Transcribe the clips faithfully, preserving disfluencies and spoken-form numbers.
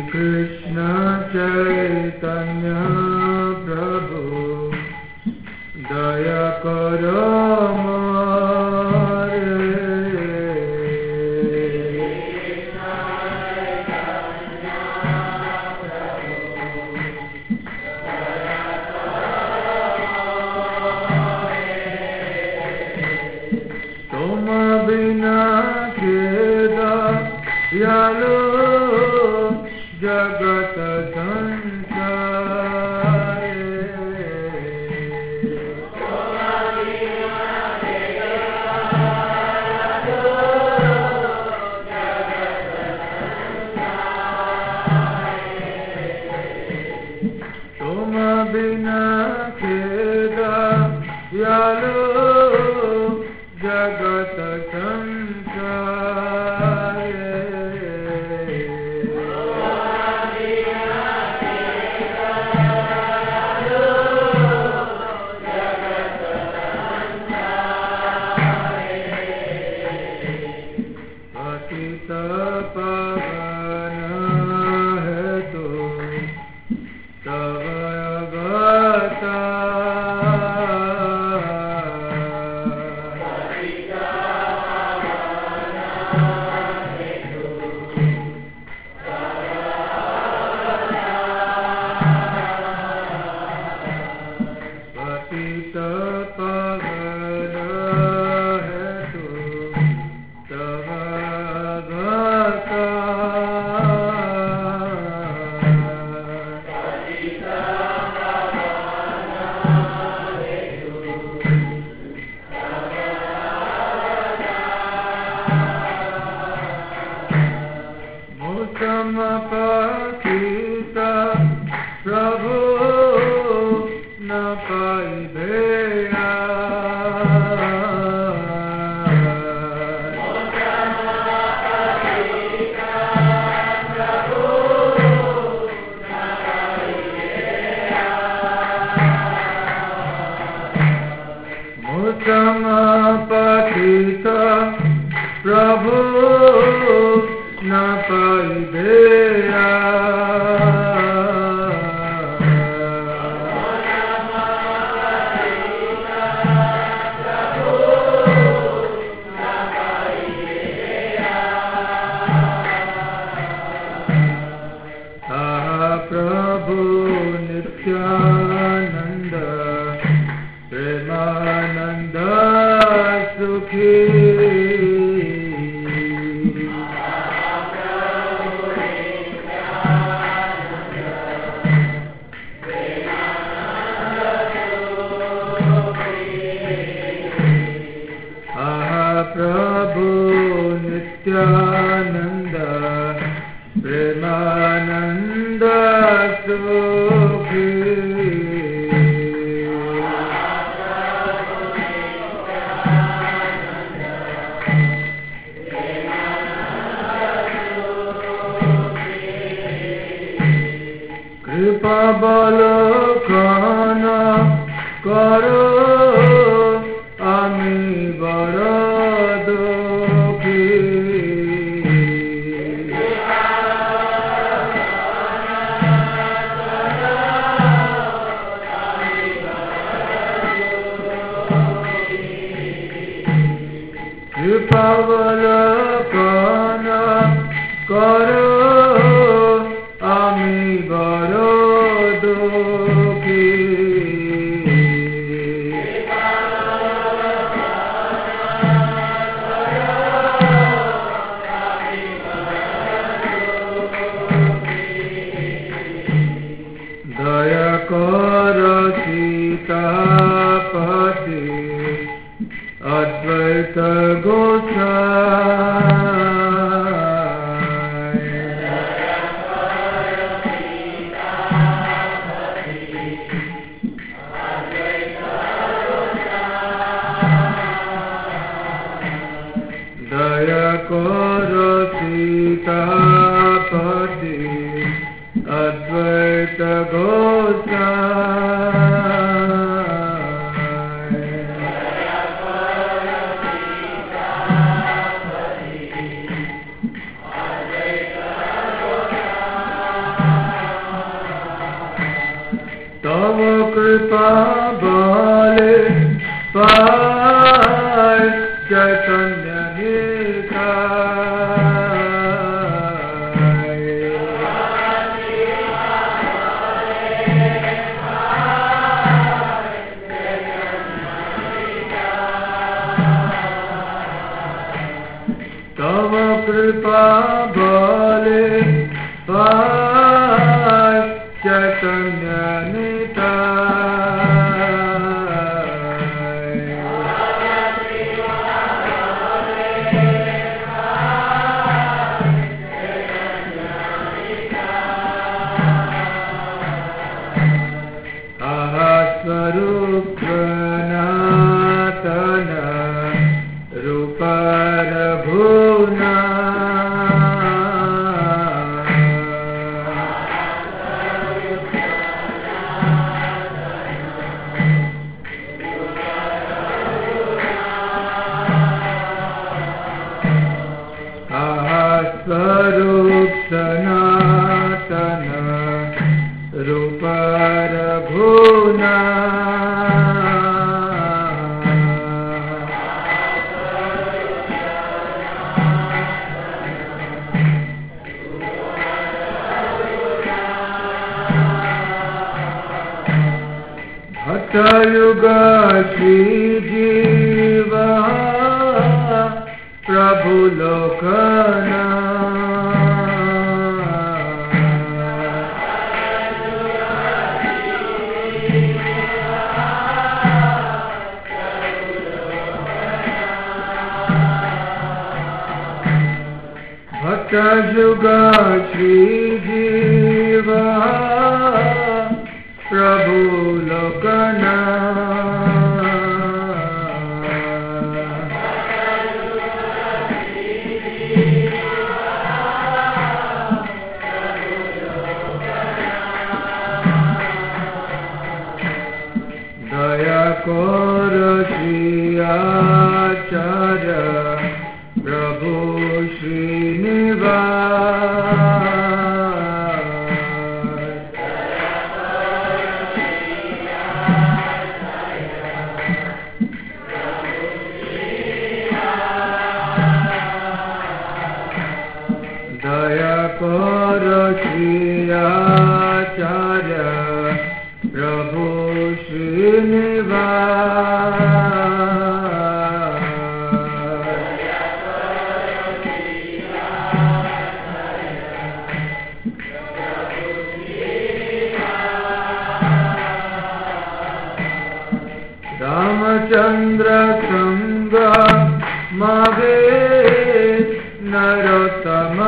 Krishna Chaitanya Prabhu Daya Karo Mare Toma bina keda yalo Jagat sansare Toma bina keda yalo Jagat sansare Prabhu na paideya Aha Prabhu Nityananda Premananda Sukhi Prabhu Nityananda Premananda Sukhi Kripa Balokana Karo Ami Bara Kripavalakana karo ami baro dukhi Daya karo Sitapati Advaita Gosai Daya karo Sitapati Advaita Gosai कृपा बले पाय चैतन्य निताय। तव कृपा बले पाय चैतन्य निताय। आहा स्वरूप सनातन रूप रघुना स्वरूप सनातन रूप रघुना भटयुग श्री जीव प्रभु लोकना भटयुग श्री जीव प्रभु लोकना दया कर श्री आचार्य प्रभु श्रीनिवास। दया कर श्री आचार्य प्रभु श्रीनिवास। रामचंद्र संग मागे नरोत्तम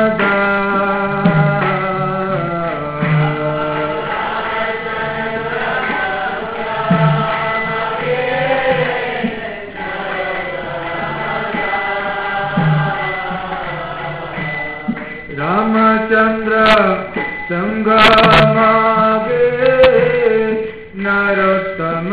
रामचंद्र संग मागे नरोत्तम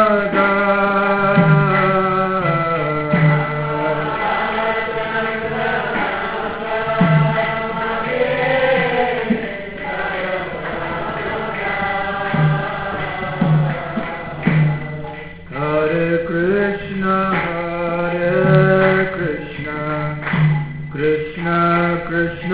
हरे कृष्ण हरे कृष्ण कृष्ण कृष्ण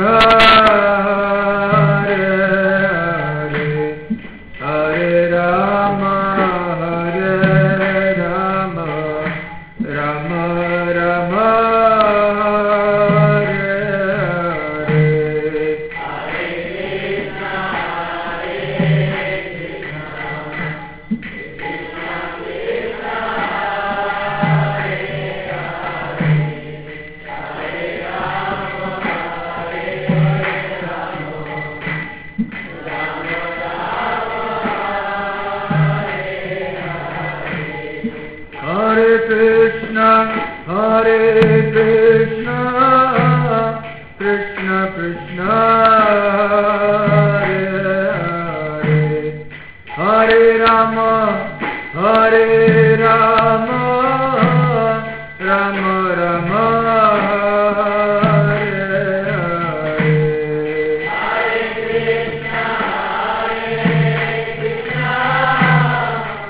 हरे हरे हरे राम हरे Ram Ram Ram Hare Hare. Hare Krishna, Hare Krishna, Krishna Krishna, Hare Hare, Hare Rama, Hare Rama, Rama Rama, Hare Hare. Hare Krishna, Hare Krishna,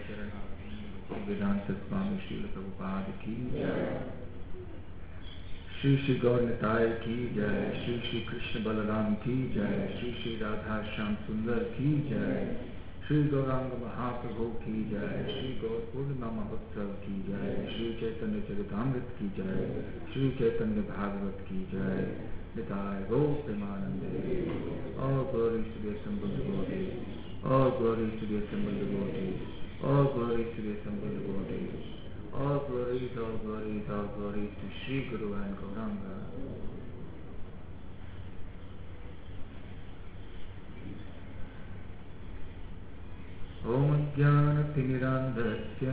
चरण वेदांत स्वामी श्रील प्रभुपाद की जय। श्री श्री गौर निताय की जय। श्री श्री कृष्ण बलराम की जय। श्री श्री राधा श्याम सुंदर की जय। श्री गौरांग महाप्रभु की जय। श्री गौर पूर्णिमा महोत्सव की जय। श्री चैतन्य चरितामृत की जय। श्री चैतन्य भागवत की जय। निताय गौर प्रेमानंदे। All glories to the assembled devotees. All glories to the assembled devotees. All glories to the assembled devotees. All glories, all glories, all glories to Sri Guru and Gauranga. Om Jnana-timirandhasya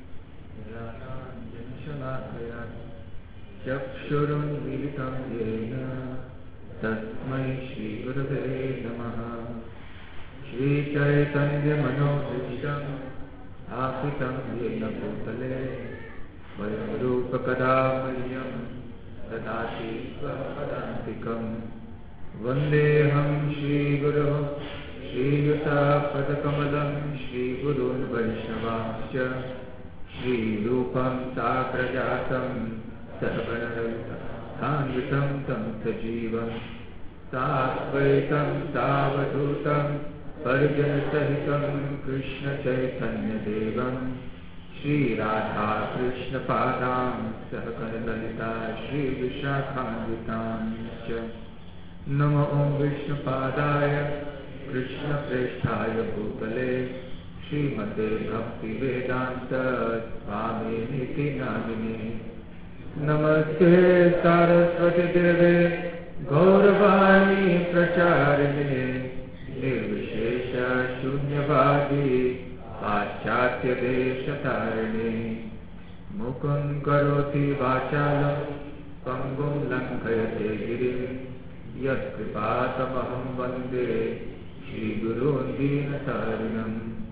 Jnananjana-shalakaya Chakshurunmilitam yena Tasmai Shri Gurave Namaha. Shri Chaitanya Manohishtam Apitam yena Bhutale Vayam Rupa Kadamaryam Dadati Svapadantikam Vandeham Shri Guru Shri Yuta Padakamalam Shri Gurun Vaishnavasya Shri Rupam Sakrajatam Sarvanarita Thanvitam Tam Sajivam Satvaitam Savadhutam Parjanasahitam Krishna Chaitanya Devam Shri Radha Krishna Padam Sahakarlalita Shri Vishakhanvitam Namo Om Vishnu Padaya Krishna Preshthaya Bhutale Srimate Bhakti Vedanta Swami Niti Namine Namaste Saraswati Deve Gauravani Pracharine Nirvishesha Shunyavadi Paschatya Deshatarine Mukam Karoti Vachalam Pangum Lankayate Girim Yat Kripatamaham Vande Shri Gurun Deenatarinam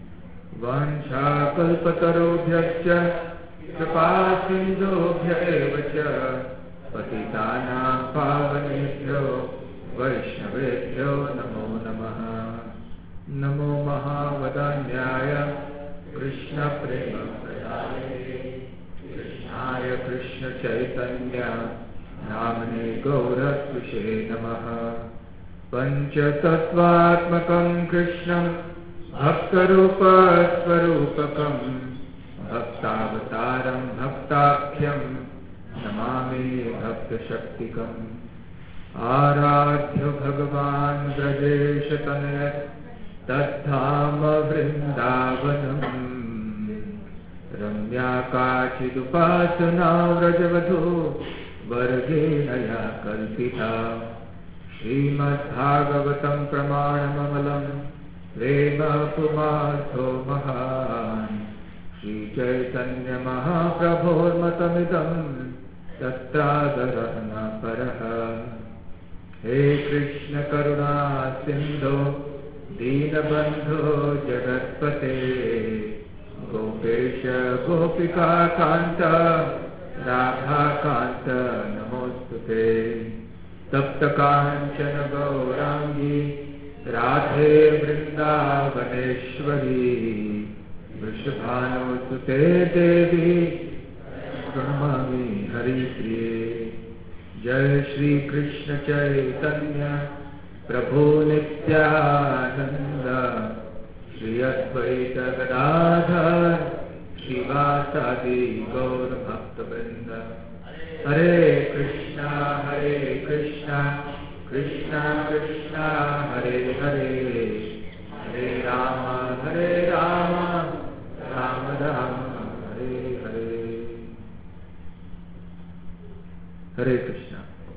Vanchakalpatarobhyascha Kripasindhobhya evacha Patitanam pavanebhyo Vaishnavebhyo Namo Namaha. Namo Mahavadanyaya Krishna Prema Prayale Krishnaya Krishna Chaitanya Namane Gauratvishe Namaha. Panchatattvatmakam Krishnam Bhaktarupa Swarupakam Bhaktavataram Bhaktakhyan Namami Bhakta Shaktikam. Aradhya Bhagavan Brajeshatanayat Tadhama Vrindavanam Ramya Kachidupasana Vrajavadhu Vargenaya Kalpita. Srimad Bhagavatam Pramanamamalam Prema Pumartho Mahan Shri Chaitanya Mahaprabhor Matamidam Tatradarana Paraha. He Krishna Karuna Sindhu Deenabandhu Jagatpate Gopesha Gopika Kanta Radha Kanta Namostute. Tapta Kanchana Gaurangi Radhe Vrindavaneshwari Vrishabhanusute Devi Pranamami Haripriye. Jai Shri Krishna Chaitanya Prabhu Nityananda Shri Advaita Gadadhar Shivasadi Gaur Bhakta-vrinda. Hare Krishna Hare Krishna Krishna Krishna Hare Hare Hare Rama Hare Rama Rama Rama Hare Hare. Hare Krishna.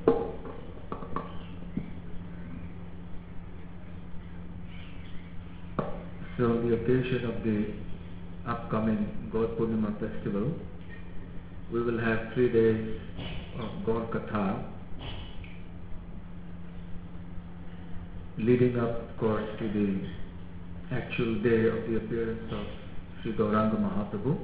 So on the occasion of the upcoming Gaur Purnima festival, we will have three days of Gaur Katha, leading up, of course, to the actual day of the appearance of Sri Gauranga Mahaprabhu.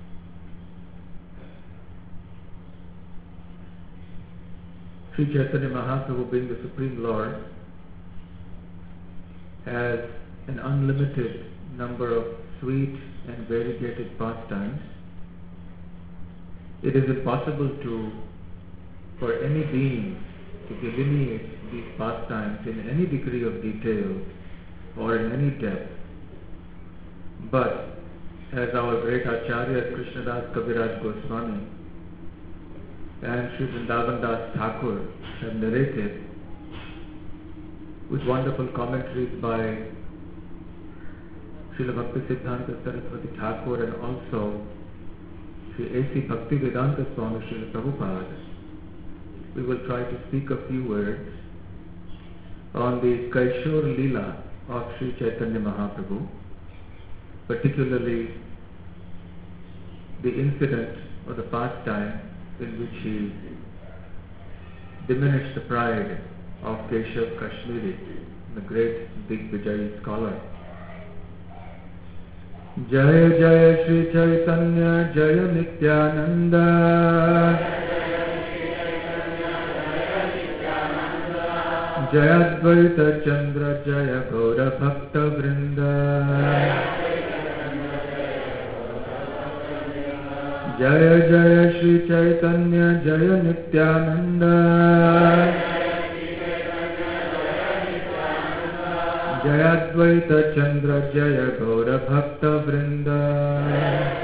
Sri Chaitanya Mahaprabhu, being the Supreme Lord, has an unlimited number of sweet and variegated pastimes, it is impossible to, for any being to delineate these pastimes in any degree of detail or in any depth. But as our great Acharya Krishnadas Kaviraj Goswami and Sri Vrindavan Das Thakur have narrated, with wonderful commentaries by Srila Bhakti Siddhanta Saraswati Thakur and also Sri A C Bhaktivedanta Swami Srila Prabhupada, we will try to speak a few words on the Kaishor Leela of Sri Chaitanya Mahaprabhu, particularly the incident or the pastime in which he diminished the pride of Keshav Kashmiri, the great Digvijayi scholar. Jaya Jaya Sri Chaitanya Jaya Nityananda Jaya Advaita Chandra Jaya Gaura Bhakta Vrinda Jaya Jaya Sri Chaitanya Jaya Nityananda Jaya Advaita Chandra Jaya Gaura Bhakta Vrinda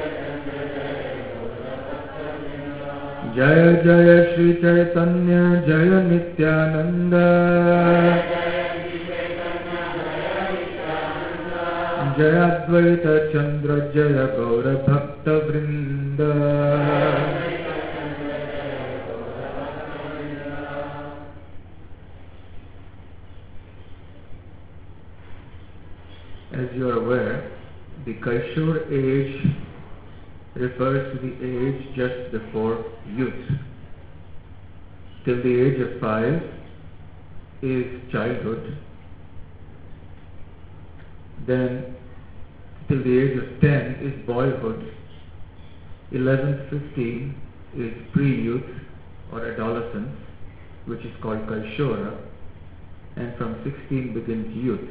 Jaya Jaya Sri Chaitanya Jaya Nityananda Jaya Advaita Chandra Jaya Gaura Bhakta Vrinda. As you are aware, the Kaishor age refers to the age just before youth. Till the age of five is childhood. Then till the age of ten is boyhood. eleven to fifteen is pre-youth or adolescence, which is called Kaishora, and from sixteen begins youth.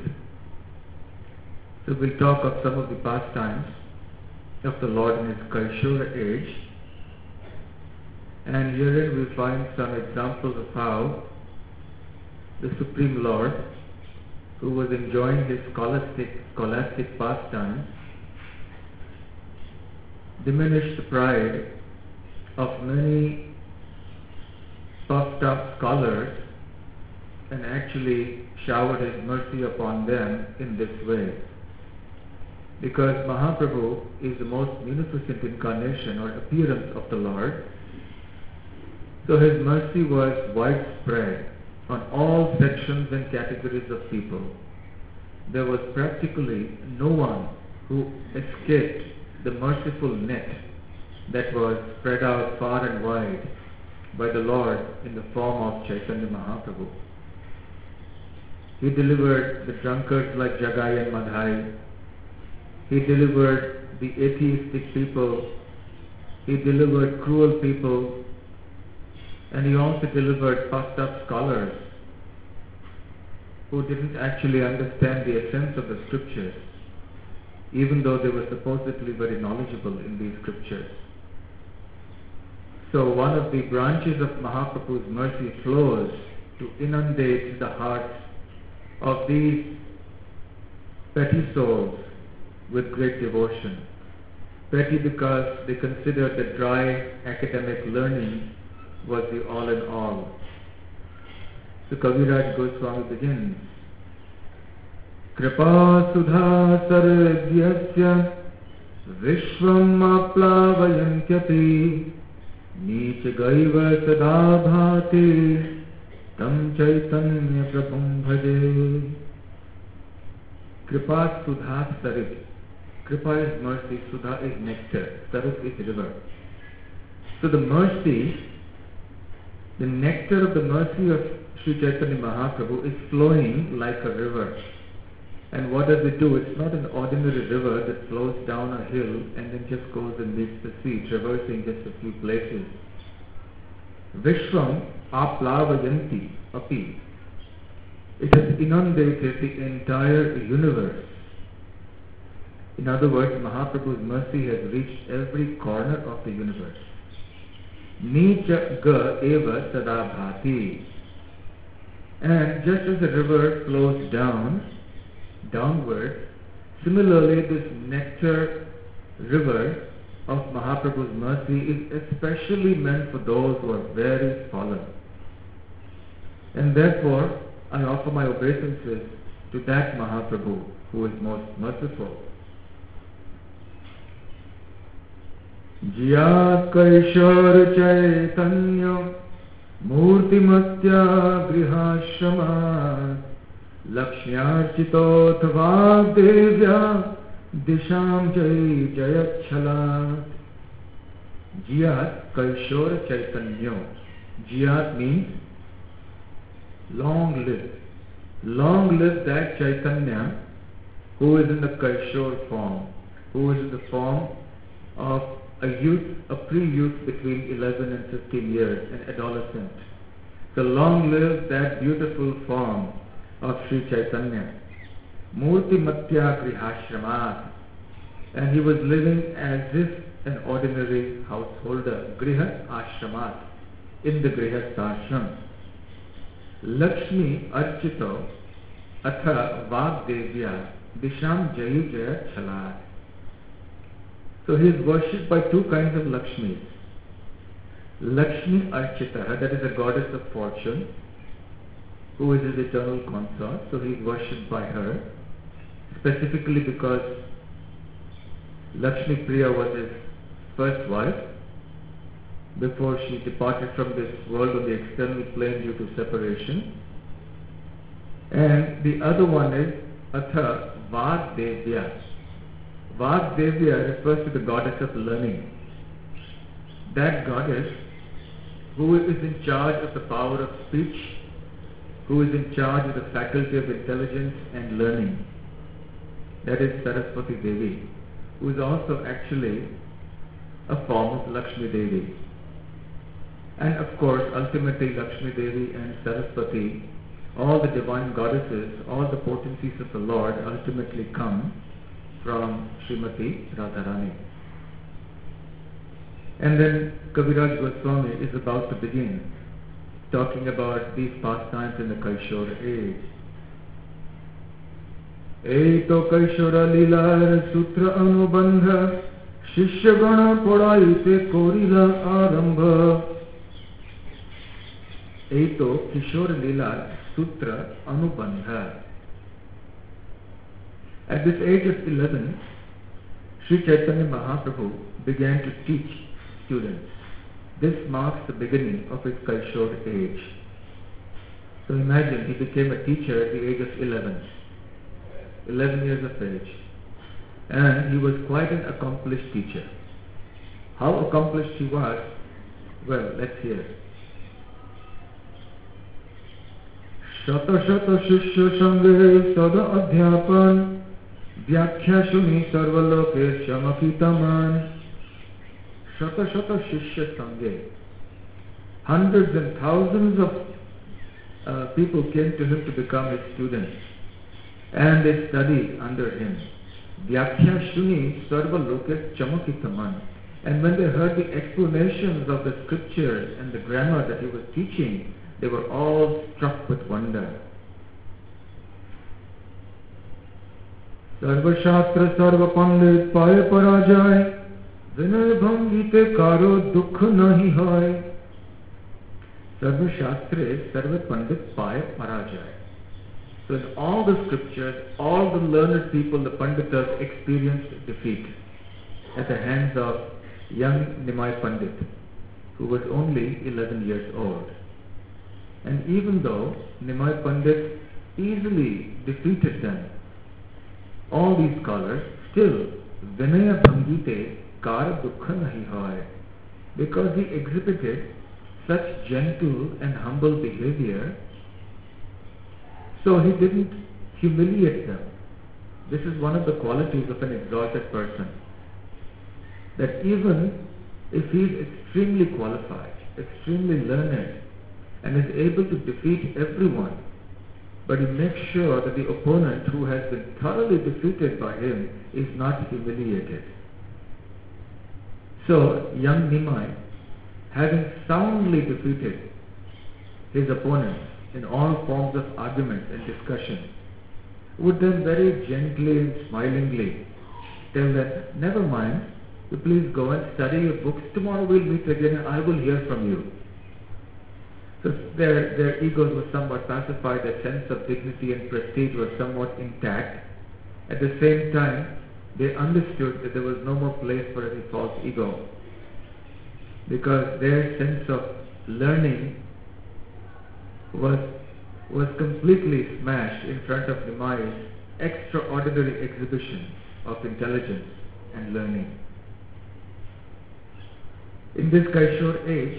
So we'll talk of some of the pastimes of the Lord in his Kaishora age, and herein we find some examples of how the Supreme Lord, who was enjoying his scholastic, scholastic pastimes, diminished the pride of many puffed up scholars and actually showered his mercy upon them in this way. Because Mahaprabhu is the most munificent incarnation or appearance of the Lord, so his mercy was widespread on all sections and categories of people. There was practically no one who escaped the merciful net that was spread out far and wide by the Lord in the form of Chaitanya Mahaprabhu. He delivered the drunkards like Jagai and Madhai. He delivered the atheistic people. He delivered cruel people. And he also delivered puffed up scholars who didn't actually understand the essence of the scriptures, even though they were supposedly very knowledgeable in these scriptures. So one of the branches of Mahaprabhu's mercy flows to inundate the hearts of these petty souls with great devotion. Petty because they considered that dry academic learning was the all in all. So Kaviraj Goswami begins, Kripa Sudha Sarvyasya Vishvam Aplavayantyapi Neech Gaiva Sada Bhati Tam Chaitanya Prabhum Bhaje. Kripa Sudha Sarit. Kripa is mercy, Sudha is nectar, Sarit is river. So the mercy, the nectar of the mercy of Sri Chaitanya Mahaprabhu is flowing like a river. And what does it do? It's not an ordinary river that flows down a hill and then just goes and meets the sea, traversing just a few places. Vishwam Aplavayanti Api. It has inundated the entire universe. In other words, Mahaprabhu's mercy has reached every corner of the universe. Nicha ga eva sada bhati. And just as the river flows down, downward, similarly this nectar river of Mahaprabhu's mercy is especially meant for those who are very fallen. And therefore, I offer my obeisances to that Mahaprabhu who is most merciful. Jya Kaishar Chaitanya Murtimatya Grihashramat Lakshmyarchitot Vagdevya Disham Jai Jayachhalat. Jyat Kaishor Chaitanya. Jyat means long live. Long live that Chaitanya who is in the Kaishor form, who is in the form of a youth, a pre-youth between eleven and fifteen years, an adolescent. So long live that beautiful form of Sri Chaitanya. Murti Matya Grihashramat. And he was living as if an ordinary householder. Griha Ashramat. In the Grihastha ashram. Lakshmi Archito Atha Vagdevya Disham Jayu Jaya Chalat. So he is worshipped by two kinds of Lakshmis. Lakshmi Archita, that is a goddess of fortune, who is his eternal consort. So he is worshipped by her, specifically because Lakshmi Priya was his first wife before she departed from this world on the external plane due to separation. And the other one is Atha Vagdevya. Vagdevya refers to the goddess of learning. That goddess who is in charge of the power of speech, who is in charge of the faculty of intelligence and learning. That is Saraswati Devi, who is also actually a form of Lakshmi Devi. And of course, ultimately Lakshmi Devi and Saraswati, all the divine goddesses, all the potencies of the Lord ultimately come from Srimati Radharani. And then Kaviraj Goswami is about to begin talking about these pastimes in the Kaishora age. Eito Kaishora Lilar Sutra Anubandha Shishyagana Podaite Korila Arambha. Eito Kishora Lilar Sutra Anubandha. At this age of eleven, Sri Chaitanya Mahaprabhu began to teach students. This marks the beginning of his Kaishor age. So imagine, he became a teacher at the age of eleven. eleven years of age. And he was quite an accomplished teacher. How accomplished he was? Well, let's hear. Shata Shata Shishya Sanghe Sada Adhyapan Vyakhya Shuni Sarvaloke Shamakitaman. Shata Shata Shishya Sanghe. Hundreds and thousands of uh, people came to him to become his students. And they studied under him. Vyakhya Shuni Sarvaloke Chamakitaman. And when they heard the explanations of the scriptures and the grammar that he was teaching, they were all struck with wonder. Sarva Shastra Sarva Pandit Paya Parajay Vinay Bhangite Karo Dukh Nahi Hai. Sarva Shastra Sarva Pandit Paya Parajay. So in all the scriptures, all the learned people, the Panditas, experienced defeat at the hands of young Nimai Pandit, who was only eleven years old. And even though Nimai Pandit easily defeated them, all these scholars, still Vinaya Bhangite Kara Dukha Nahi Hoy, because he exhibited such gentle and humble behavior, so he didn't humiliate them. This is one of the qualities of an exalted person, that even if he is extremely qualified, extremely learned, and is able to defeat everyone, but he makes sure that the opponent who has been thoroughly defeated by him is not humiliated. So, young Nimai, having soundly defeated his opponents in all forms of arguments and discussion, would then very gently and smilingly tell them, never mind, you please go and study your books, tomorrow we'll meet again and I will hear from you. So their, their egos were somewhat pacified, their sense of dignity and prestige was somewhat intact. At the same time, they understood that there was no more place for any false ego, because their sense of learning was was completely smashed in front of Nimai's extraordinary exhibition of intelligence and learning. In this Kaishore age,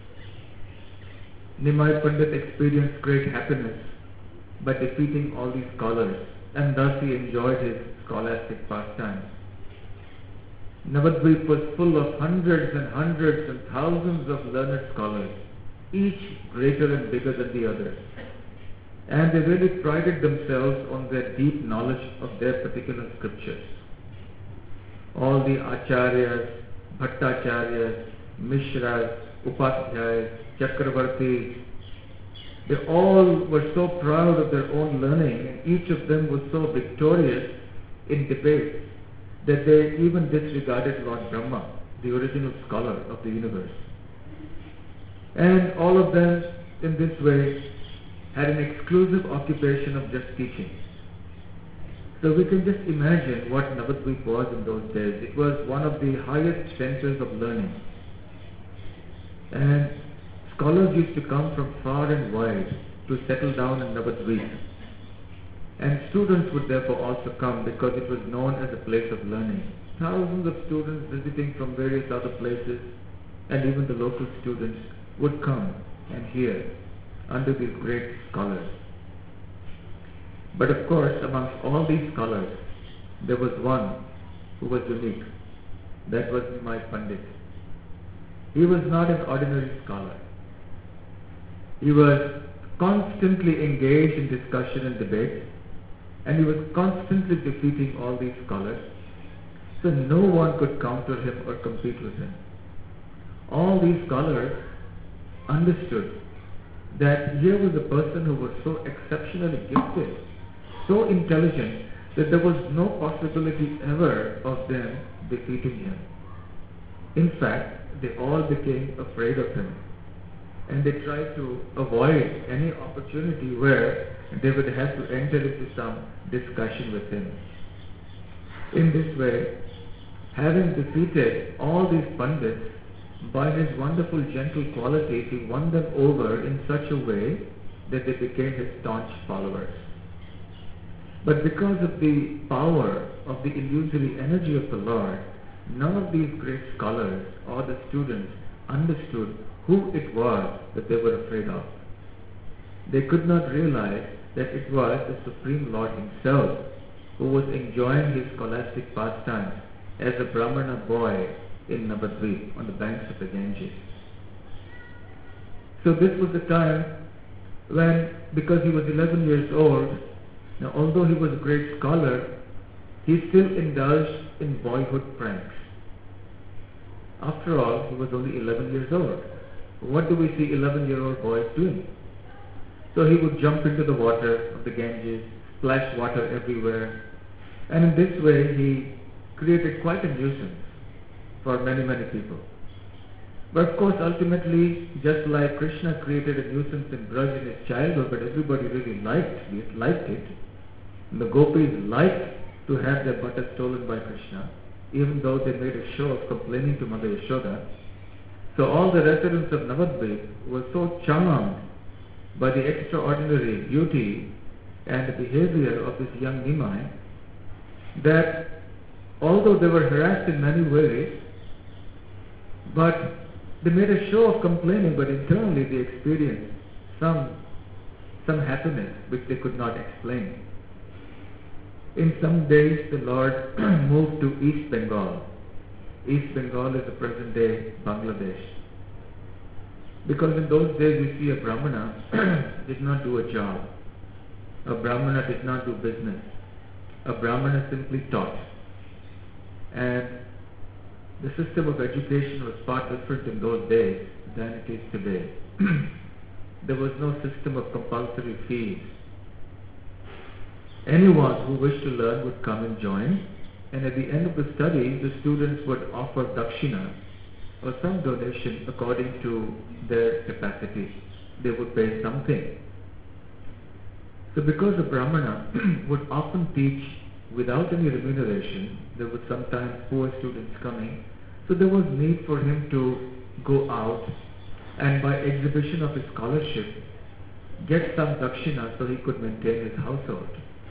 Nimai Pandit experienced great happiness by defeating all these scholars, and thus he enjoyed his scholastic pastimes. Navadvip was full of hundreds and hundreds and thousands of learned scholars, each greater and bigger than the others. And they really prided themselves on their deep knowledge of their particular scriptures. All the Acharyas, Bhattacharyas, Mishras, Upadhyayas, Chakravartis, they all were so proud of their own learning, and each of them was so victorious in debates that they even disregarded Lord Brahma, the original scholar of the universe. And all of them, in this way, had an exclusive occupation of just teaching. So we can just imagine what Navadvip was in those days. It was one of the highest centers of learning. And scholars used to come from far and wide to settle down in Navadvip. And students would therefore also come, because it was known as a place of learning. Thousands of students visiting from various other places, and even the local students would come and hear under these great scholars. But of course, amongst all these scholars, there was one who was unique. That was Nimai Pandit. He was not an ordinary scholar. He was constantly engaged in discussion and debate, and he was constantly defeating all these scholars. So no one could counter him or compete with him. All these scholars understood that here was a person who was so exceptionally gifted, so intelligent, that there was no possibility ever of them defeating him. In fact, they all became afraid of him, and they tried to avoid any opportunity where they would have to enter into some discussion with him. In this way, having defeated all these Pandits, by his wonderful gentle qualities, he won them over in such a way that they became his staunch followers. But because of the power of the illusory energy of the Lord, none of these great scholars or the students understood who it was that they were afraid of. They could not realize that it was the Supreme Lord himself who was enjoying his scholastic pastimes as a Brahmana boy in Navadvip on the banks of the Ganges. So this was the time when, because he was eleven years old, now although he was a great scholar, he still indulged in boyhood pranks. After all, he was only eleven years old. What do we see eleven-year-old boys doing? So he would jump into the water of the Ganges, splash water everywhere, and in this way he created quite a nuisance for many, many people. But of course, ultimately, just like Krishna created a nuisance in Braj in his childhood, but everybody really liked it, liked it. And the gopis liked to have their butter stolen by Krishna, even though they made a show of complaining to Mother Yashoda. So all the residents of Navadvip were so charmed by the extraordinary beauty and the behavior of this young Nimai that although they were harassed in many ways, but they made a show of complaining, but internally they experienced some, some happiness which they could not explain. In some days the Lord moved to East Bengal. East Bengal is the present day Bangladesh. Because in those days you see a Brahmana did not do a job. A Brahmana did not do business. A Brahmana simply taught. And the system of education was far different in those days than it is today. There was no system of compulsory fees. Anyone who wished to learn would come and join, and at the end of the study, the students would offer dakshina or some donation according to their capacity. They would pay something. So because a Brahmana would often teach without any remuneration, there were sometimes poor students coming, so there was need for him to go out and by exhibition of his scholarship get some dakshina so he could maintain his household.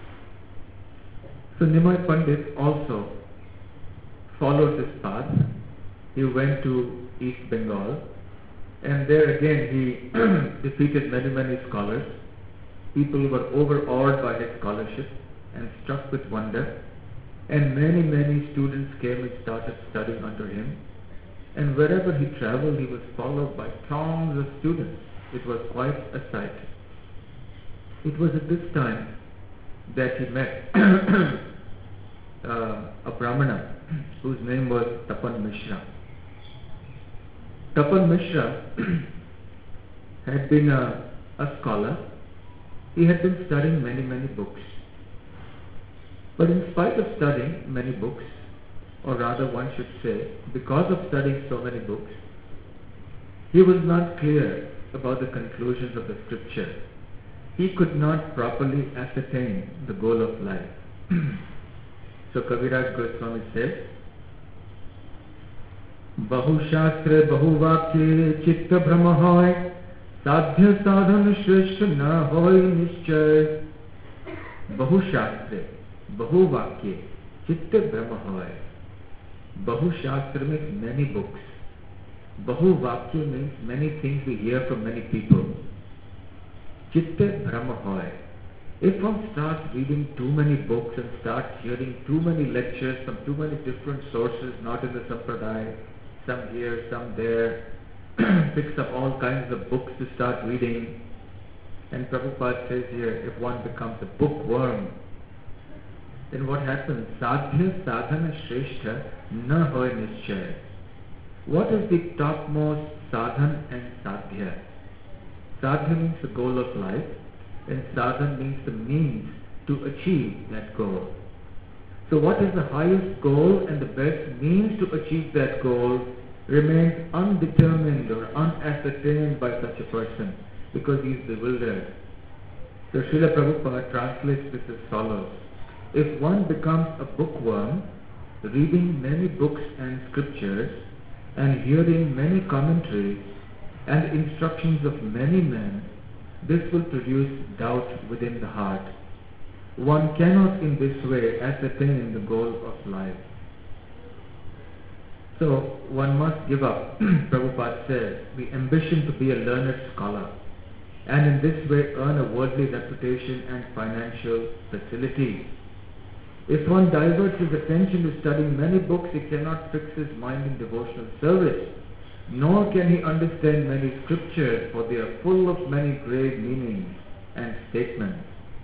So Nimai Pandit also followed this path. He went to East Bengal, and there again he defeated many many scholars. People were overawed by his scholarship and struck with wonder, and many many students came and started studying under him, and wherever he travelled he was followed by throngs of students. It was quite a sight. It was at this time that he met uh, a Brahmana whose name was Tapan Mishra. Tapan Mishra had been a, a scholar. He had been studying many many books. But in spite of studying many books, or rather one should say, because of studying so many books, he was not clear about the conclusions of the scripture. He could not properly ascertain the goal of life. So Kaviraj Goswami says, Bahu Shastre Bahu Vakye Chitta Brahma hoy, Sadhya Sadhan Shreshta Na hoy Nischay. Bahu Shastre Bahu Vakye Chitta Brahma hoy. Bahu Shastra means many books. Bahu Vakya means many things we hear from many people. Chitta Brahma hoy. If one starts reading too many books and starts hearing too many lectures from too many different sources, not in the Sampradaya, some here, some there, picks up all kinds of books to start reading, and Prabhupada says here, if one becomes a bookworm, then what happens? Sadhya sadhana shrestha na hoy nischay. What is the topmost sadhan and sadhya? Sadhya means the goal of life, and sadhan means the means to achieve that goal. So what is the highest goal and the best means to achieve that goal remains undetermined or unascertained by such a person, because he is bewildered. So Srila Prabhupada translates this as follows. If one becomes a bookworm, reading many books and scriptures, and hearing many commentaries and instructions of many men, this will produce doubt within the heart. One cannot in this way ascertain the goal of life. So one must give up, Prabhupada says, the ambition to be a learned scholar, and in this way earn a worldly reputation and financial facilities. If one diverts his attention to studying many books, he cannot fix his mind in devotional service, nor can he understand many scriptures, for they are full of many grave meanings and statements.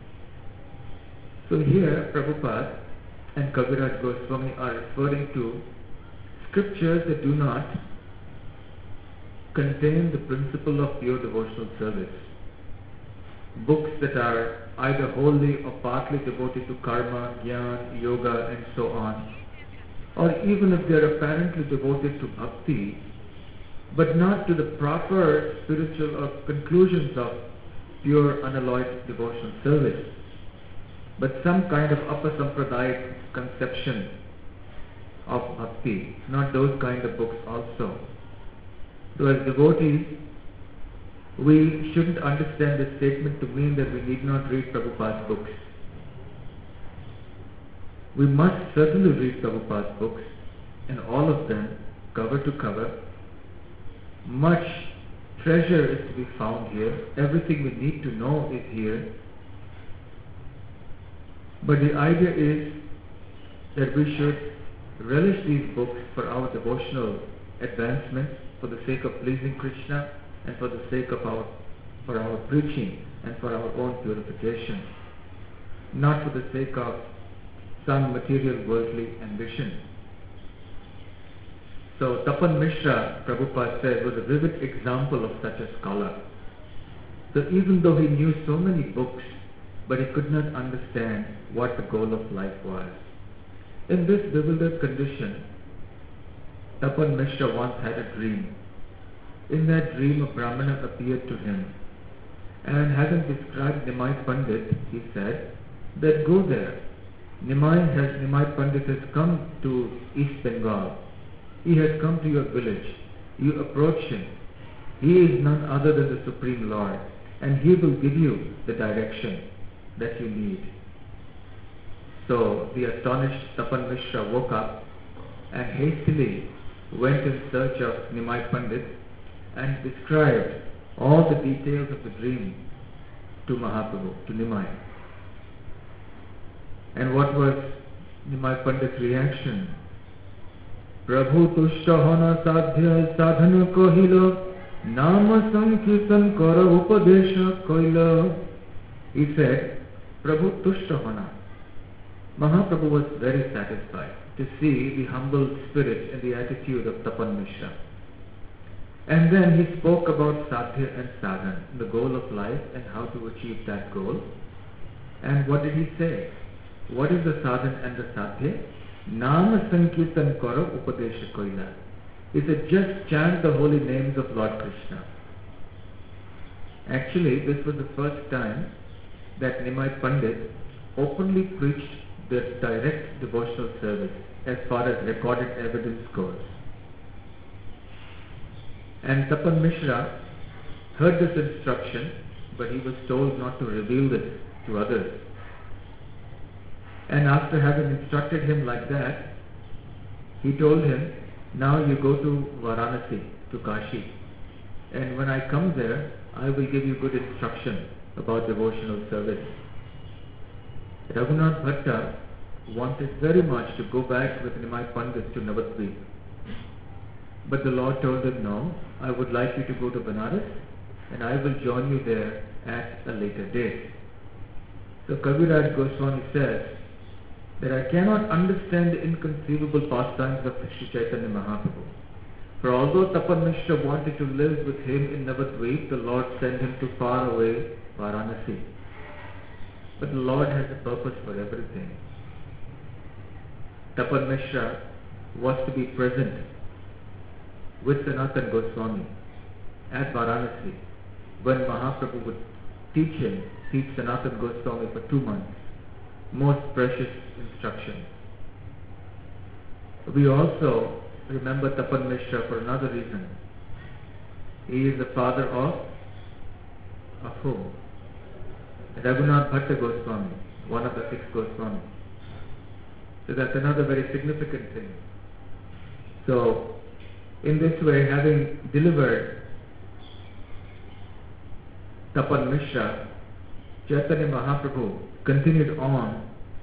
So here Prabhupada and Kaviraj Goswami are referring to scriptures that do not contain the principle of pure devotional service. Books that are either wholly or partly devoted to karma, jnana, yoga and so on, or even if they are apparently devoted to bhakti, but not to the proper spiritual or conclusions of pure unalloyed devotional service, but some kind of apasampradayic conception of bhakti, not those kind of books also. So as devotees, we shouldn't understand this statement to mean that we need not read Prabhupada's books. We must certainly read Prabhupada's books, and all of them, cover to cover. Much treasure is to be found here. Everything we need to know is here. But the idea is that we should relish these books for our devotional advancement, for the sake of pleasing Krishna, and for the sake of our, for our preaching and for our own purification. not for the sake of some material worldly ambition. So Tapan Mishra, Prabhupada said, was a vivid example of such a scholar. So even though he knew so many books, but he could not understand what the goal of life was. In this bewildered condition, Tapan Mishra once had a dream. In that dream, a Brahmana appeared to him, and having described Nimai Pandit, he said that go there. Nimai has Nimai Pandit has come to East Bengal. He has come to your village. You approach him. He is none other than the Supreme Lord, and he will give you the direction that you need. So the astonished Tapan Mishra woke up and hastily went in search of Nimai Pandit and described all the details of the dream to Mahaprabhu, to Nimai. And what was Nimai Pandit's reaction? Prabhu tushta hona sadhya sadhana kohila nama sankirtan kara upadesha koila. He said, Prabhu tushta hona. Mahaprabhu was very satisfied to see the humble spirit and the attitude of Tapan Mishra. And then he spoke about sadhya and sadhana, the goal of life and how to achieve that goal. And what did he say? What is the sadhana and the sadhya? Nama Sankirtan Karo Upadesha Koila. He said, just chant the holy names of Lord Krishna. Actually, this was the first time that Nimai Pandit openly preached the direct devotional service as far as recorded evidence goes. And Tapan Mishra heard this instruction, but he was told not to reveal this to others. And after having instructed him like that, he told him, now you go to Varanasi, to Kashi, and when I come there, I will give you good instruction about devotional service. Raghunath Bhatta wanted very much to go back with Nimai Pandit to Navadvip. But the Lord told him, no, I would like you to go to Banaras and I will join you there at a later date. So Kaviraj Goswami says that I cannot understand the inconceivable pastimes of Sri Chaitanya Mahaprabhu. For although Tapan Mishra wanted to live with him in Navadvip, the Lord sent him to far away Varanasi. But the Lord has a purpose for everything. Tapan Mishra was to be present with Sanatana Goswami at Varanasi when Mahaprabhu would teach him, teach Sanatana Goswami for two months. Most precious instruction. We also remember Tapan Mishra for another reason. He is the father of, of whom? Raghunath Bhatta Goswami, one of the six Goswamis. So that's another very significant thing. So, in this way, having delivered Tapan Mishra, Chaitanya Mahaprabhu continued on,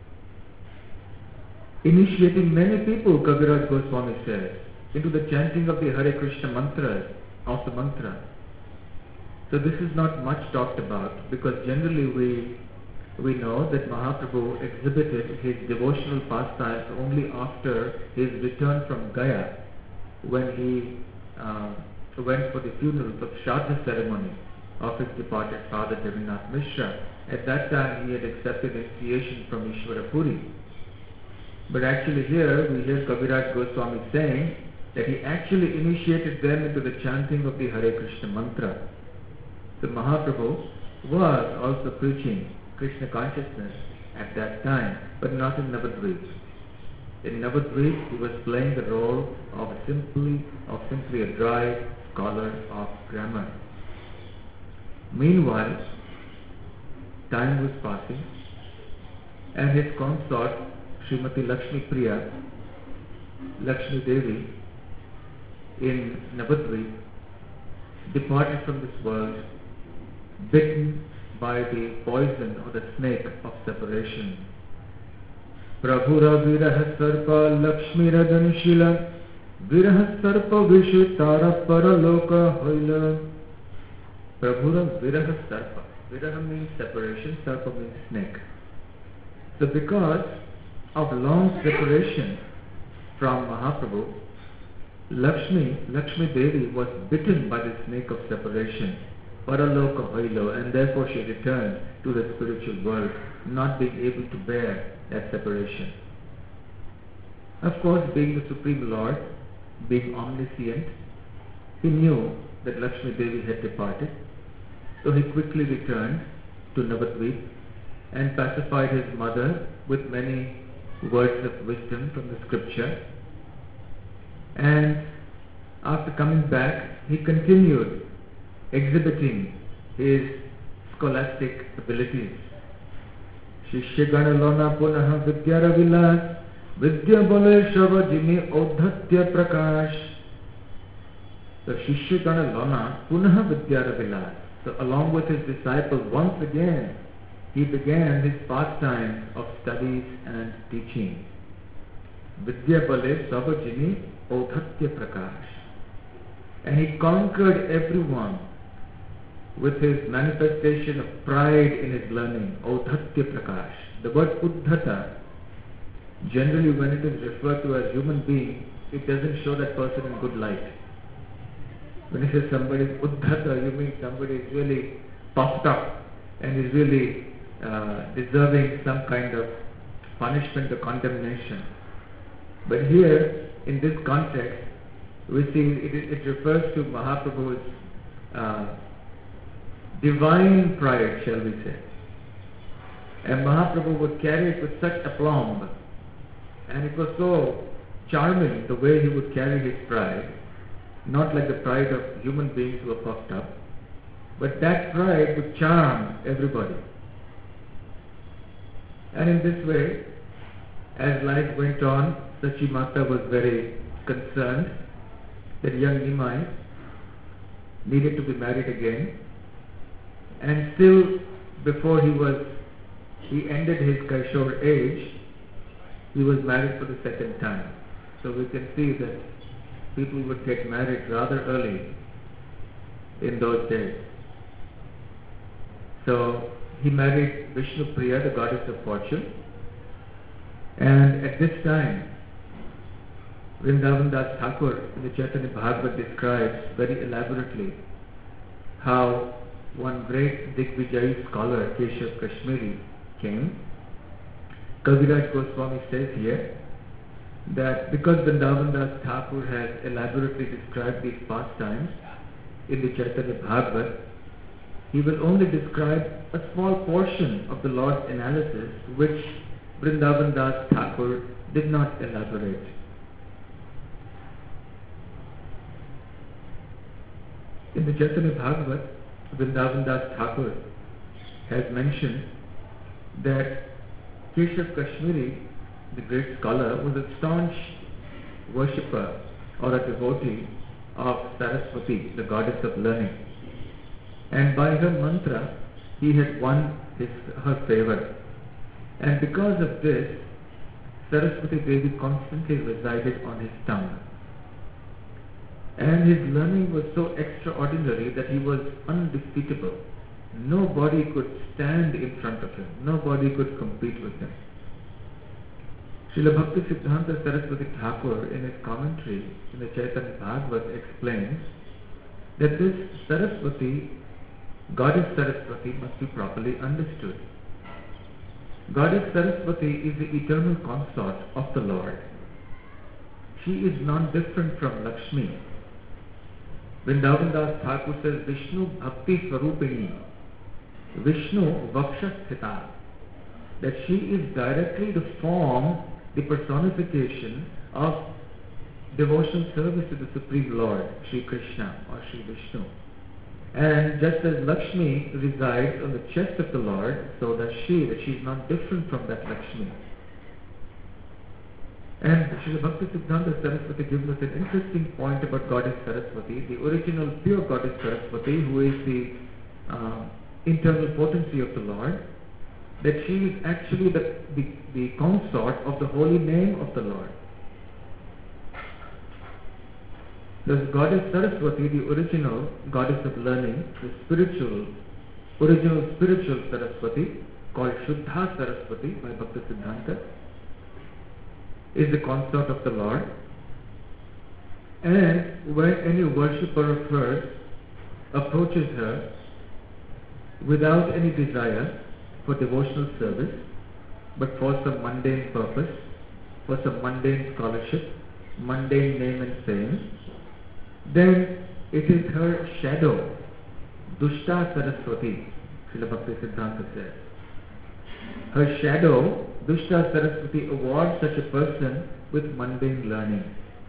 initiating many people, Kaviraj Goswami says, into the chanting of the Hare Krishna mantras, of the mantra. So this is not much talked about, because generally we we know that Mahaprabhu exhibited his devotional pastimes only after his return from Gaya, when he uh, went for the funeral, for the Shraddha ceremony of his departed father Jagannath Mishra. At that time he had accepted initiation from Ishvara Puri. But actually here we hear Kaviraj Goswami saying that he actually initiated them into the chanting of the Hare Krishna mantra. So Mahaprabhu was also preaching Krishna consciousness at that time, but not in Navadvip. In Navadvip he was playing the role of simply of simply a dry scholar of grammar. Meanwhile, time was passing, and his consort, Srimati Lakshmi Priya, Lakshmi Devi, in Navadvip, departed from this world, bitten by the poison or the snake of separation. Prabhura viraha sarpa Lakshmi radanshila viraha sarpa vishu tara paraloka hoila. Prabhura viraha sarpa. Viraha means separation, sarpa means snake. So because of long separation from Mahaprabhu, Lakshmi, Lakshmi Devi was bitten by the snake of separation, Paraloka Bhailo, and therefore she returned to the spiritual world, not being able to bear that separation. Of course, being the Supreme Lord, being omniscient, he knew that Lakshmi Devi had departed, so he quickly returned to Navadvip and pacified his mother with many words of wisdom from the scripture. And after coming back, he continued exhibiting his scholastic abilities. Shishya Lona Punaha Vidyara Vilas Vidya Bole Shava Jimi Odhatya Prakash. So Shishya Lona Punaha Vidyara Vilas. So along with his disciples, once again, he began his pastimes of studies and teaching. Vidya Bale Savajini Odhatya Prakash. And he conquered everyone with his manifestation of pride in his learning, Odhatya Prakash. The word Uddhata, generally when it is referred to as human being, it doesn't show that person in good light. When you say somebody is Uddhata, you mean somebody is really puffed up and is really uh, deserving some kind of punishment or condemnation. But here, in this context, we see it, it refers to Mahaprabhu's uh, divine pride, shall we say. And Mahaprabhu would carry it with such aplomb, and it was so charming the way he would carry his pride, not like the pride of human beings who are puffed up, but that pride would charm everybody. And in this way, as life went on, Sachi Mata was very concerned that young Nimai needed to be married again, and still before he was he ended his Kaishore age, he was married for the second time. So we can see that people would get married rather early in those days. So he married Vishnu Priya, the goddess of fortune, and at this time Vrindavan Das Thakur in the Chaitanya Bhagavat describes very elaborately how one great Digvijayi scholar, Keshav Kashmiri, came. Kaviraj Goswami says here that because Vrindavan Das Thakur has elaborately described these pastimes in the Chaitanya Bhagavat, he will only describe a small portion of the Lord's analysis which Vrindavan Das Thakur did not elaborate. In the Chaitanya Bhagavat, Vrindavan Das Thakur has mentioned that Keshav Kashmiri, the great scholar, was a staunch worshipper or a devotee of Saraswati, the goddess of learning. And by her mantra, he had won his, her favor. And because of this, Saraswati Devi constantly resided on his tongue. And his learning was so extraordinary that he was undefeatable. Nobody could stand in front of him. Nobody could compete with him. Srila Bhakti Siddhanta Saraswati Thakur in his commentary in the Chaitanya Bhagavat explains that this Saraswati, Goddess Saraswati, must be properly understood. Goddess Saraswati is the eternal consort of the Lord. She is non-different from Lakshmi. Vrindavan Das Thakur says Vishnu Bhakti Swarupini, Vishnu Vakshasthita, that she is directly the form, the personification of devotional service to the Supreme Lord, Sri Krishna or Sri Vishnu. And just as Lakshmi resides on the chest of the Lord, so does she, that she is not different from that Lakshmi. And Srila Bhakti Siddhanta Saraswati gives us an interesting point about Goddess Saraswati, the original pure Goddess Saraswati, who is the uh, internal potency of the Lord, that she is actually the, the, the consort of the holy name of the Lord. Thus Goddess Saraswati, the original Goddess of learning, the spiritual, original spiritual Saraswati, called Shuddha Saraswati by Bhakti Siddhanta, is the consort of the Lord. And when any worshipper of hers approaches her without any desire for devotional service, but for some mundane purpose, for some mundane scholarship, mundane name and fame, then it is her shadow, Dushta Saraswati, Srila Bhakti Siddhanta says. Her shadow, Dushta Saraswati, awards such a person with mundane learning.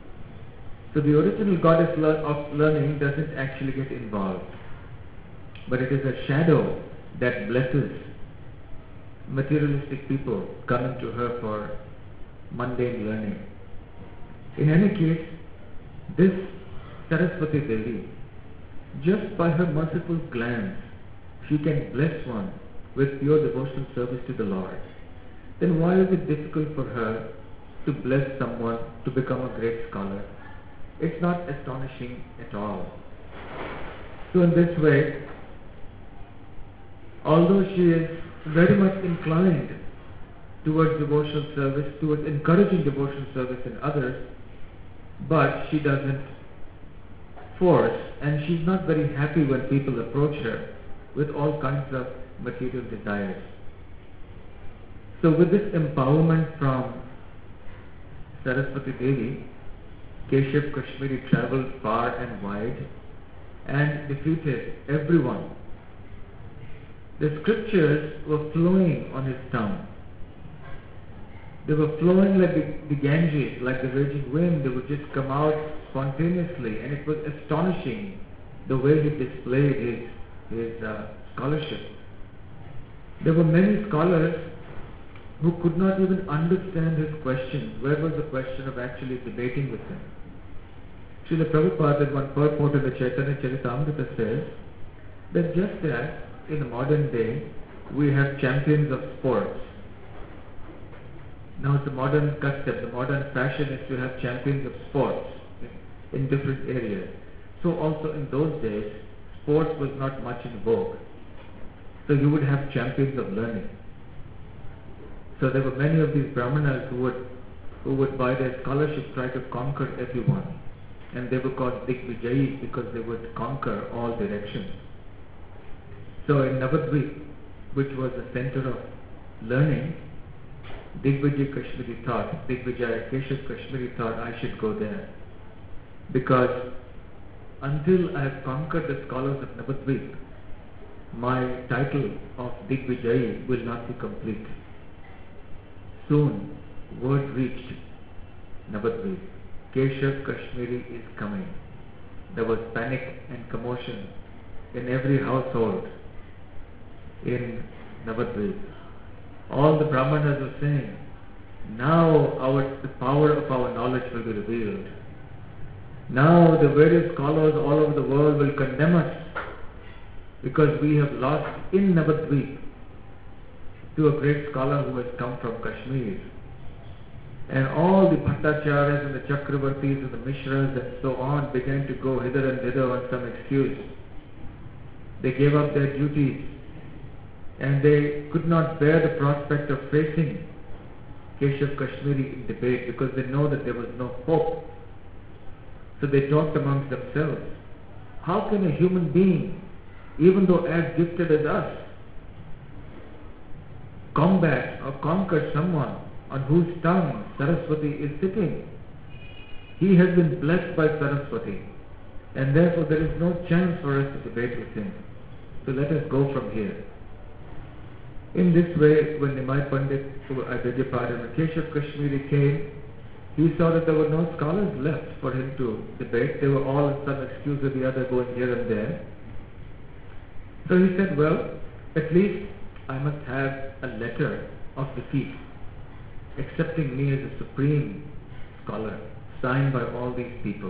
So the original goddess of learning doesn't actually get involved, but it is a shadow that blesses materialistic people coming to her for mundane learning. In any case, this Saraswati Devi, just by her merciful glance, she can bless one with pure devotional service to the Lord. Then why is it difficult for her to bless someone to become a great scholar? It's not astonishing at all. So in this way, although she is very much inclined towards devotional service, towards encouraging devotional service in others, but she doesn't force, and she's not very happy when people approach her with all kinds of material desires. So with this empowerment from Saraswati Devi, Keshav Kashmiri travelled far and wide and defeated everyone. The scriptures were flowing on his tongue. They were flowing like the, the Ganges, like the raging wind. They would just come out spontaneously, and it was astonishing the way he displayed his, his uh, scholarship. There were many scholars who could not even understand his questions. Where was the question of actually debating with him? Srila Prabhupada in one purport in the Chaitanya Charitamrita says that just as in the modern day we have champions of sports. Now it's a modern custom, the modern fashion is to have champions of sports in, in different areas. So also in those days, sports was not much in vogue. So you would have champions of learning. So there were many of these brahmanas who would, who would by their scholarship try to conquer everyone. And they were called Digvijayis because they would conquer all directions. So in Navadvip, which was the center of learning, Digvijay Kashmiri thought, Digvijay Keshav Kashmiri thought I should go there. Because until I have conquered the scholars of Navadvip, my title of Digvijay will not be complete. Soon, word reached Navadvip. Keshav Kashmiri is coming. There was panic and commotion in every household in Navadvip. All the brahmanas were saying, now our, the power of our knowledge will be revealed. Now the various scholars all over the world will condemn us because we have lost in Navadvip to a great scholar who has come from Kashmir. And all the Bhattacharyas and the Chakravartis and the Mishras and so on began to go hither and thither on some excuse. They gave up their duties and they could not bear the prospect of facing Keshav Kashmiri in debate because they know that there was no hope. So they talked amongst themselves. How can a human being, even though as gifted as us, combat or conquer someone on whose tongue Saraswati is sitting? He has been blessed by Saraswati, and therefore there is no chance for us to debate with him. So let us go from here. In this way, when Nimai Pandit, I beg your pardon, when Keshav Kashmiri came, he saw that there were no scholars left for him to debate. They were all in some excuse or the other going here and there. So he said, well, at least I must have a letter of defeat accepting me as a supreme scholar, signed by all these people.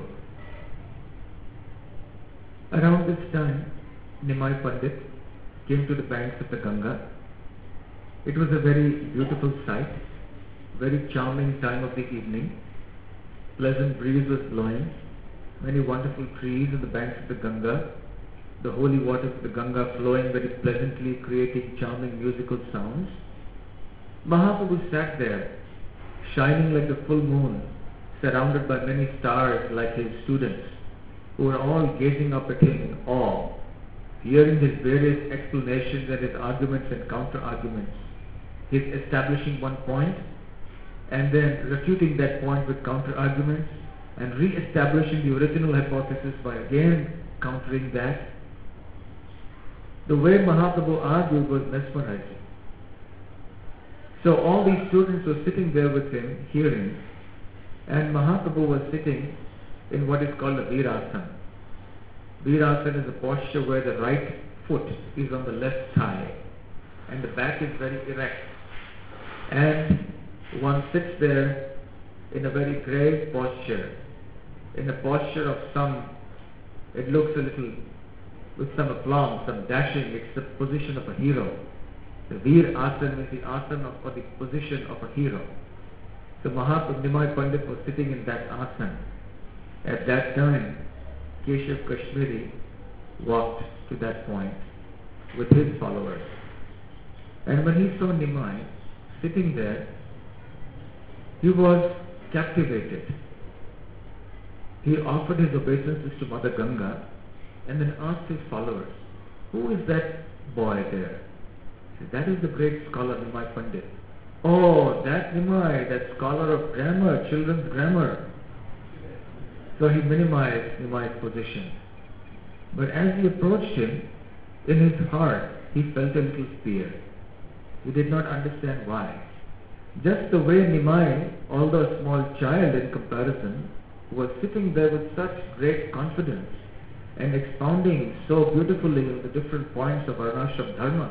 Around this time, Nimai Pandit came to the banks of the Ganga. It was a very beautiful sight, very charming time of the evening. Pleasant breeze was blowing, many wonderful trees on the banks of the Ganga. The the holy waters of the Ganga flowing very pleasantly, creating charming musical sounds. Mahaprabhu sat there, shining like the full moon, surrounded by many stars like his students, who were all gazing up at him in awe, hearing his various explanations and his arguments and counter-arguments, his establishing one point, and then refuting that point with counter-arguments, and re-establishing the original hypothesis by again countering that. The way Mahaprabhu argued was mesmerizing. So all these students were sitting there with him, hearing, and Mahaprabhu was sitting in what is called a Virasana. Virasana is a posture where the right foot is on the left thigh, and the back is very erect. And one sits there in a very grave posture, in a posture of some, it looks a little, with some aplomb, some dashing, it's the position of a hero. The Veer Asana is the asana of, or the position of a hero. So Mahaprabhu Nimai Pandit was sitting in that asana. At that time, Keshav Kashmiri walked to that point with his followers. And when he saw Nimai sitting there, he was captivated. He offered his obeisances to Mother Ganga and then asked his followers, "Who is that boy there?" He said, "That is the great scholar Nimai Pandit." "Oh, that Nimai, that scholar of grammar, children's grammar." So he minimized Nimai's position. But as he approached him, in his heart, he felt a little fear. He did not understand why. Just the way Nimai, although a small child in comparison, was sitting there with such great confidence and expounding so beautifully on the different points of Varnashram Dharma.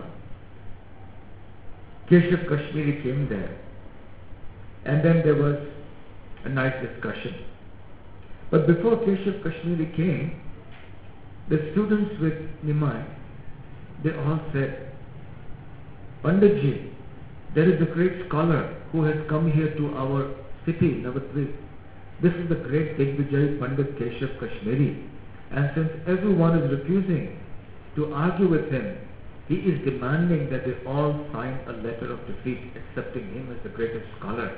Keshav Kashmiri came there, and then there was a nice discussion. But before Keshav Kashmiri came, the students with Nimai, they all said, "Panditji, there is a great scholar who has come here to our city, Navadvip. This is the great Digvijay Pandit Keshav Kashmiri. And since everyone is refusing to argue with him, he is demanding that they all sign a letter of defeat, accepting him as the greatest scholar."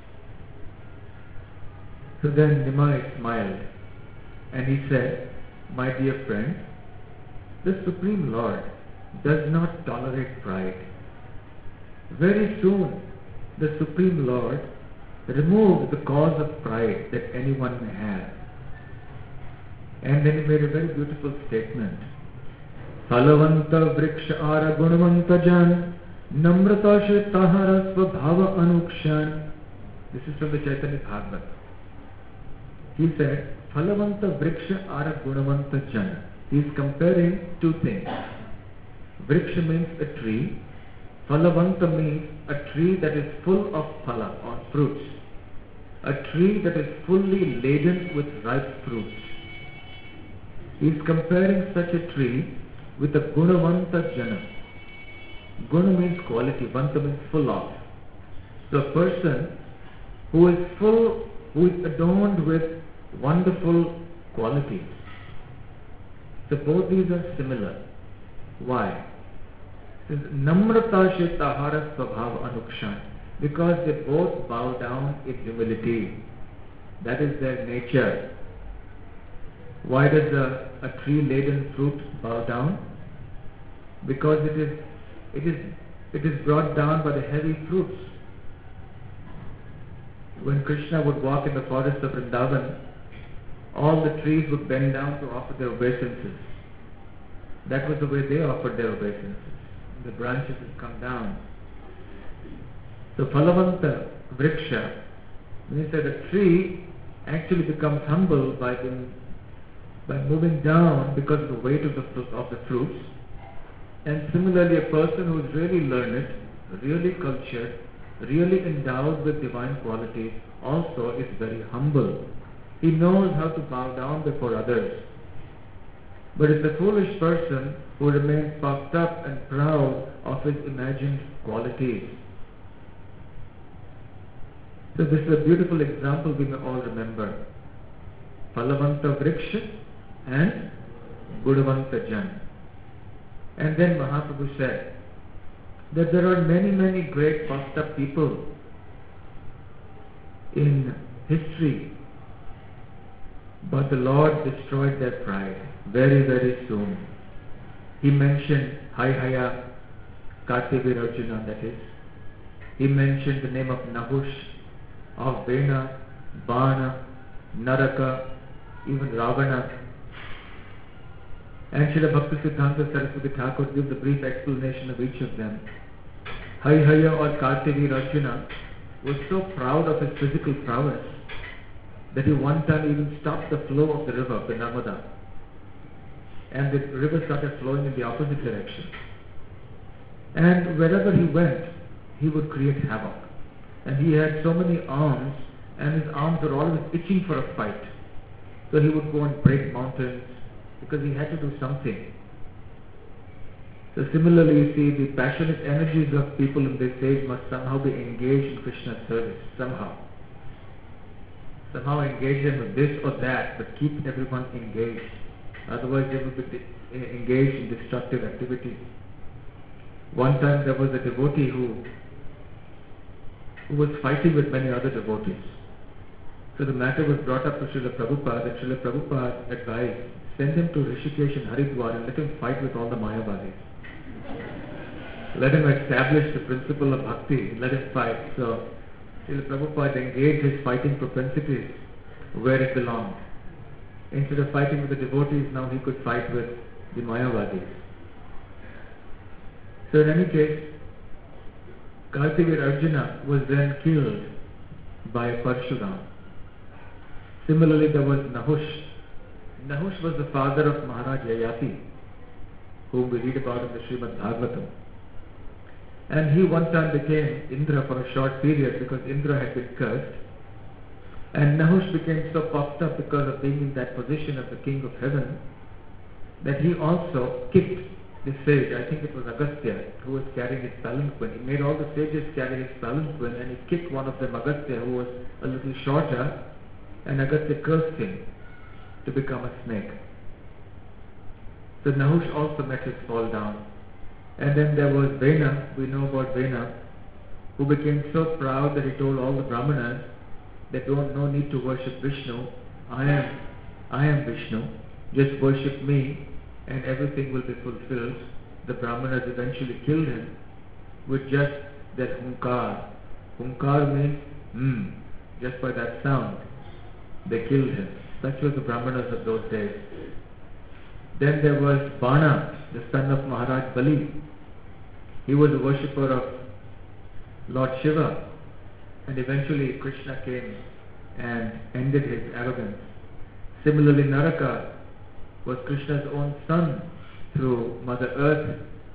So then Nimai smiled and he said, "My dear friend, the Supreme Lord does not tolerate pride. Very soon, the Supreme Lord removed the cause of pride that anyone may have." And then he made a very beautiful statement. "Phalavanta vriksha ara gunavanta jan, namrata shetahara svabhava anukshan." This is from the Chaitanya Bhagavad. He said, "Phalavanta vriksha ara gunavanta jan." He is comparing two things. Vriksha means a tree. Phalavanta means a tree that is full of phala, or fruits. A tree that is fully laden with ripe fruits. He is comparing such a tree with a gunavanta jana. Guna means quality, vanta means full of. So a person who is full, who is adorned with wonderful qualities. So both these are similar. Why? Since namrata shetahara svabhava anukshan, because they both bow down in humility. That is their nature. Why does a, a tree laden fruit bow down? Because it is it is it is brought down by the heavy fruits. When Krishna would walk in the forest of Vrindavan, all the trees would bend down to offer their obeisances. That was the way they offered their obeisances. The branches would come down. So Phalavanta Vriksha means that a tree actually becomes humble by being, by moving down because of the weight of the, of the fruits. And similarly, a person who is really learned, really cultured, really endowed with divine qualities also is very humble. He knows how to bow down before others. But it's a foolish person who remains puffed up and proud of his imagined qualities. So this is a beautiful example we may all remember. Phalavanta Vriksha and Gudavanta Jan. And then Mahaprabhu said that there are many, many great puffed up people in history, but the Lord destroyed their pride very, very soon. He mentioned Haihaya, Kartavir Arjuna, that is. He mentioned the name of Nahush, of Vena, Bana, Naraka, even Ravana. And Srila Bhaktisiddhanta Saraswati Thakur gives a brief explanation of each of them. Haihaya or Kartavir Arjuna was so proud of his physical prowess that he one time even stopped the flow of the river, the Narmada. And the river started flowing in the opposite direction. And wherever he went, he would create havoc. And he had so many arms, and his arms were always itching for a fight. So he would go and break mountains, because he had to do something. So similarly, you see, the passionate energies of people in this age must somehow be engaged in Krishna's service, somehow. Somehow engage them with this or that, but keep everyone engaged. Otherwise they will be engaged in destructive activities. One time there was a devotee who, who was fighting with many other devotees. So the matter was brought up to Srila Prabhupada, and Srila Prabhupada advised, send him to Rishikesh and Haridwar and let him fight with all the Mayavadis. Let him establish the principle of bhakti, let him fight. So Srila Prabhupada engaged his fighting propensities where it belonged. Instead of fighting with the devotees, now he could fight with the Mayavadis. So in any case, Kartavir Arjuna was then killed by Parshuram. Similarly, there was Nahush. Nahush was the father of Maharaj Yayati, whom we read about in the Srimad Bhagavatam. And he one time became Indra for a short period because Indra had been cursed. And Nahush became so puffed up because of being in that position of the king of heaven that he also kicked the sage, I think it was Agastya, who was carrying his palanquin. He made all the sages carry his palanquin, and he kicked one of them, Agastya, who was a little shorter, and Agastya cursed him to become a snake. So Nahush also met his fall down. And then there was Vena, we know about Vena, who became so proud that he told all the Brahmanas that don't no need to worship Vishnu. I am, I am Vishnu. Just worship me, and everything will be fulfilled. The Brahmanas eventually killed him with just that hunkar. Hunkar means hmm. Just by that sound, they killed him. Such were the Brahmanas of those days. Then there was Bana, the son of Maharaj Bali. He was a worshipper of Lord Shiva, and eventually Krishna came and ended his arrogance. Similarly, Naraka was Krishna's own son through Mother Earth,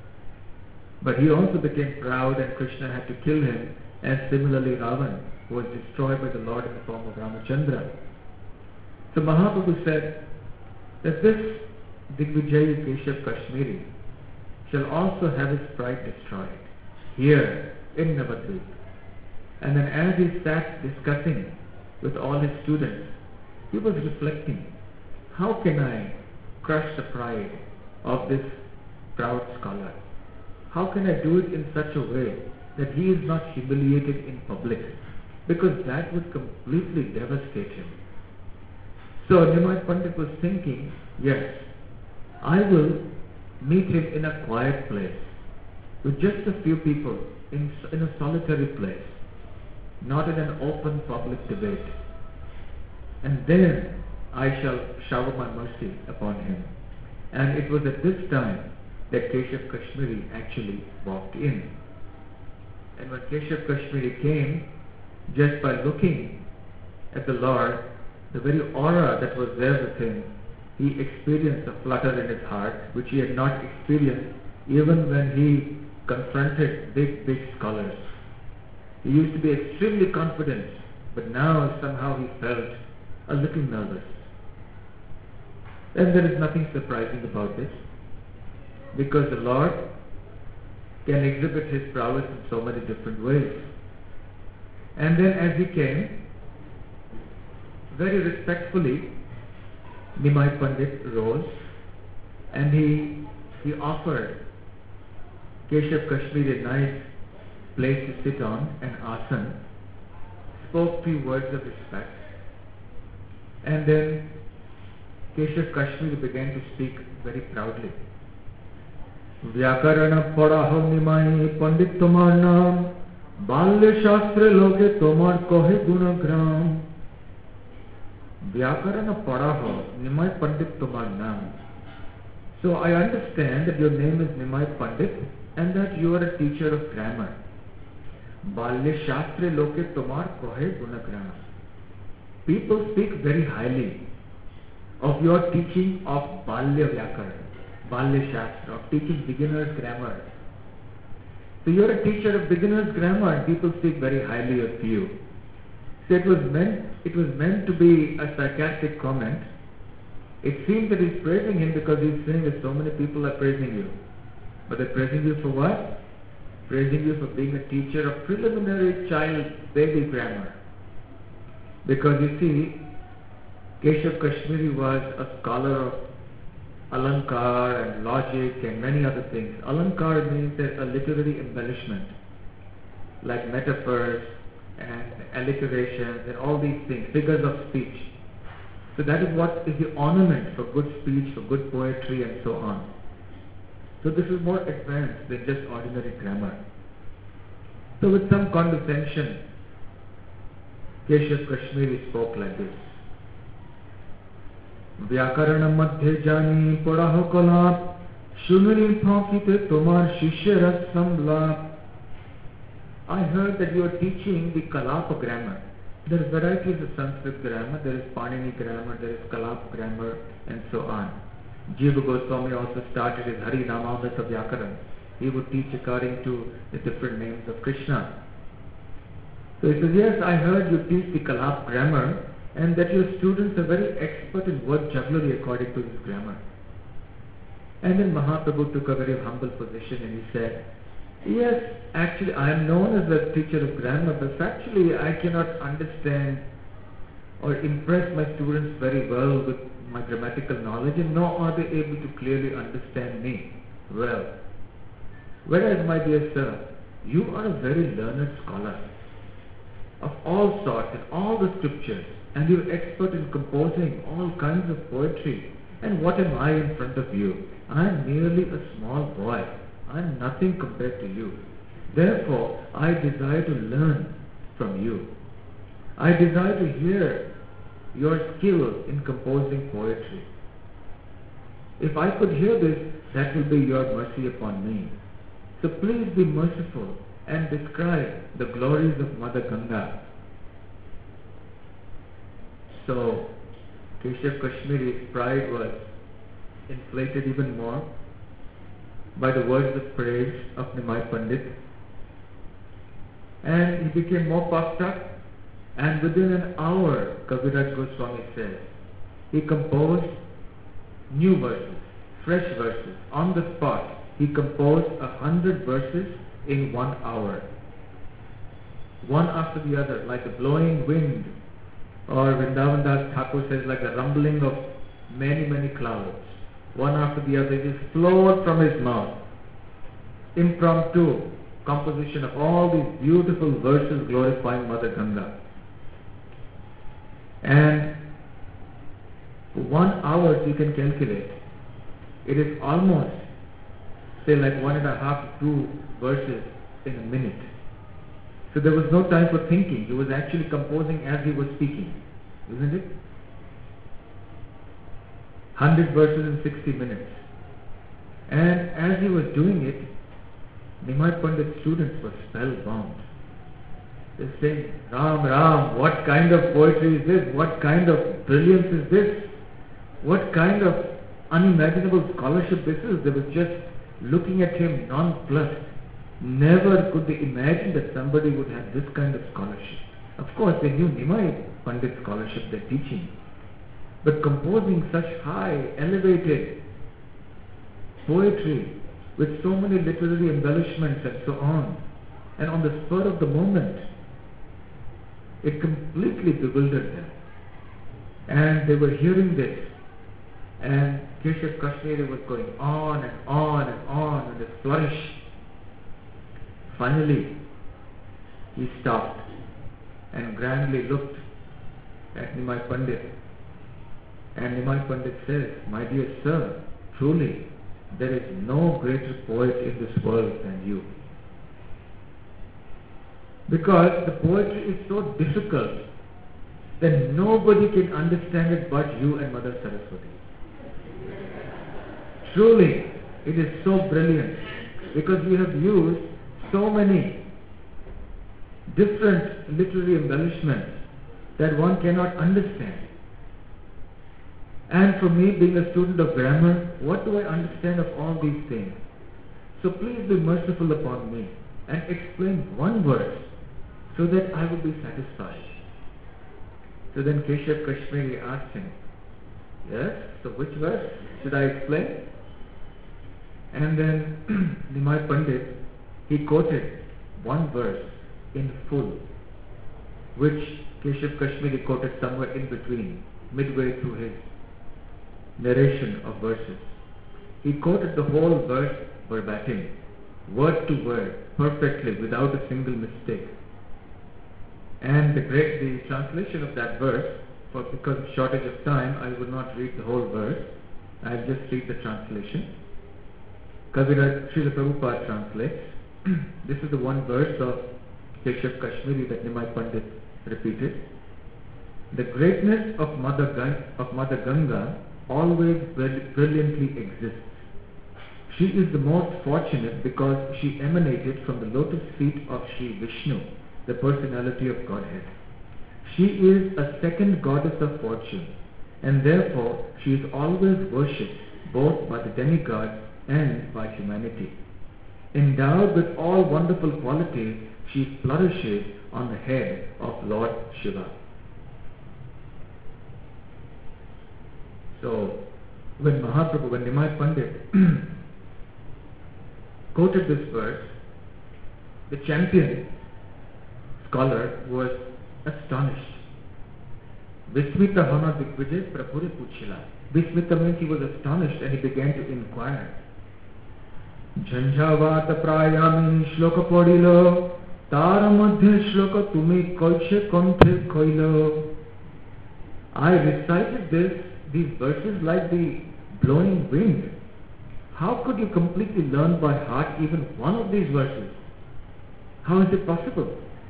but he also became proud and Krishna had to kill him. And similarly, Ravan was destroyed by the Lord in the form of Ramachandra. So Mahaprabhu said that this Digvijayi Keshav Kashmiri shall also have his pride destroyed here in Navadvip. And then as he sat discussing with all his students, he was reflecting, how can I crush the pride of this proud scholar? How can I do it in such a way that he is not humiliated in public? Because that would completely devastate him. So Nimai Pandit was thinking, yes, I will meet him in a quiet place with just a few people in, in a solitary place, not in an open public debate. And then I shall shower my mercy upon him. And it was at this time that Keshav Kashmiri actually walked in. And when Keshav Kashmiri came, just by looking at the Lord, the very aura that was there with him, he experienced a flutter in his heart, which he had not experienced even when he confronted big, big scholars. He used to be extremely confident, but now somehow he felt a little nervous. And there is nothing surprising about this, because the Lord can exhibit his prowess in so many different ways. And then as he came, very respectfully, Nimai Pandit rose and he, he offered Keshav Kashmiri, a nice place to sit on, an asan, spoke few words of respect, and then Keshav Kashmiri began to speak very proudly. Vyakarana padaho nimai pandit tomar naam, balya shastre loke tomar kohe gunagram. Vyakarana padaho nimai pandit tomar naam. So I understand that your name is Nimai Pandit and that you are a teacher of grammar. Balya shastre loke tomar kohe gunagram. People speak very highly of your teaching of Balya Vyakarana, Balya Shastra, of teaching beginners grammar. So you are a teacher of beginners grammar and people speak very highly of you. So it was meant, it was meant to be a sarcastic comment. It seems that he's praising him because he's saying that so many people are praising you. But they're praising you for what? Praising you for being a teacher of preliminary child baby grammar. Because you see, Keshav Kashmiri was a scholar of Alankar and logic and many other things. Alankar means a literary embellishment, like metaphors and alliterations and all these things, figures of speech. So that is what is the ornament for good speech, for good poetry and so on. So this is more advanced than just ordinary grammar. So with some condescension, Keshav Kashmiri spoke like this. Vyakarana madhye jani padaho kalap, shunri phakite tomar shishya ras samlap. I heard that you are teaching the Kalapa grammar. There are varieties of Sanskrit grammar. There is Panini grammar, there is Kalapa grammar, and so on. Jiva Goswami also started his Hari Namamrita Vyakaran. He would teach according to the different names of Krishna. So he says, yes, I heard you teach the Kalapa grammar and that your students are very expert in word jugglery according to this grammar. And then Mahaprabhu took a very humble position and he said, yes, actually I am known as a teacher of grammar, but actually I cannot understand or impress my students very well with my grammatical knowledge, and nor are they able to clearly understand me well. Whereas, my dear sir, you are a very learned scholar of all sorts in all the scriptures, and you are expert in composing all kinds of poetry. And what am I in front of you? I am merely a small boy. I am nothing compared to you. Therefore, I desire to learn from you. I desire to hear your skill in composing poetry. If I could hear this, that will be your mercy upon me. So please be merciful and describe the glories of Mother Ganga. So, Keshav Kashmiri's pride was inflated even more by the words of praise of Nimai Pandit, and he became more puffed up, and within an hour, Kaviraj Goswami says, he composed new verses, fresh verses, on the spot. He composed a hundred verses in one hour, one after the other, like a blowing wind, or Vrindavan Das Thakur says, like the rumbling of many, many clouds. One after the other, it just flowed from his mouth. Impromptu composition of all these beautiful verses glorifying Mother Ganga. And for one hour, you can calculate, it is almost, say, like one and a half to two verses in a minute. So there was no time for thinking. He was actually composing as he was speaking, isn't it? Hundred verses in sixty minutes. And as he was doing it, Nimai Pandit's students were spellbound. They're saying, Ram, Ram, what kind of poetry is this? What kind of brilliance is this? What kind of unimaginable scholarship this is? They were just looking at him nonplussed. Never could they imagine that somebody would have this kind of scholarship. Of course, they knew Nimai Pandit's scholarship, their teaching. But composing such high, elevated poetry with so many literary embellishments and so on, and on the spur of the moment, it completely bewildered them. And they were hearing this, and Keshav Kashmiri was going on and on and on with this flourish Finally, he stopped and grandly looked at Nimai Pandit. And Nimai Pandit says, "My dear sir, truly, there is no greater poet in this world than you. Because the poetry is so difficult that nobody can understand it but you and Mother Saraswati. Truly, it is so brilliant because you have used so many different literary embellishments that one cannot understand. And for me, being a student of grammar, what do I understand of all these things? So please be merciful upon me and explain one verse so that I will be satisfied." So then Keshav Kashmiri asked him, "Yes, so which verse should I explain?" And then Nimai Pandit, he quoted one verse in full, which Keshav Kashmiri quoted somewhere in between, midway through his narration of verses. He quoted the whole verse verbatim, word to word, perfectly, without a single mistake. And the great the translation of that verse, for because of shortage of time, I will not read the whole verse. I'll just read the translation. Kaviraj Srila Prabhupada translates. This is the one verse of Keshav Kashmiri that Nimai Pandit repeated. "The greatness of Mother, Gan- of Mother Ganga always brilliantly exists. She is the most fortunate because she emanated from the lotus feet of Sri Vishnu, the personality of Godhead. She is a second goddess of fortune, and therefore she is always worshipped both by the demigods and by humanity. Endowed with all wonderful qualities, she flourishes on the head of Lord Shiva." So, when Mahaprabhu, when Nimai Pandit quoted this verse, the champion scholar was astonished. Vismita hana digvijay prabhure puchila. Vismita means he was astonished and he began to inquire. Jhanjhavata prayami shloka podilo, tara madhya shloka tumi kolche konthe koilo. I recited this, these verses like the blowing wind. How could you completely learn by heart even one of these verses? How is it possible?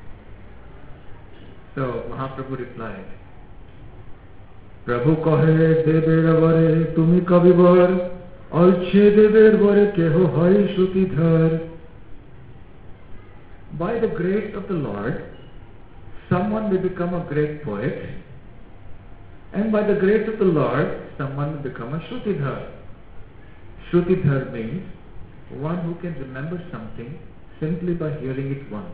So Mahaprabhu replied, "Prabhu kahe dever vare tumi kavivar, alche dever vare keho hai shrutidhar." By the grace of the Lord, someone will become a great poet, and by the grace of the Lord, someone will become a shrutidhar. Shrutidhar means one who can remember something simply by hearing it once.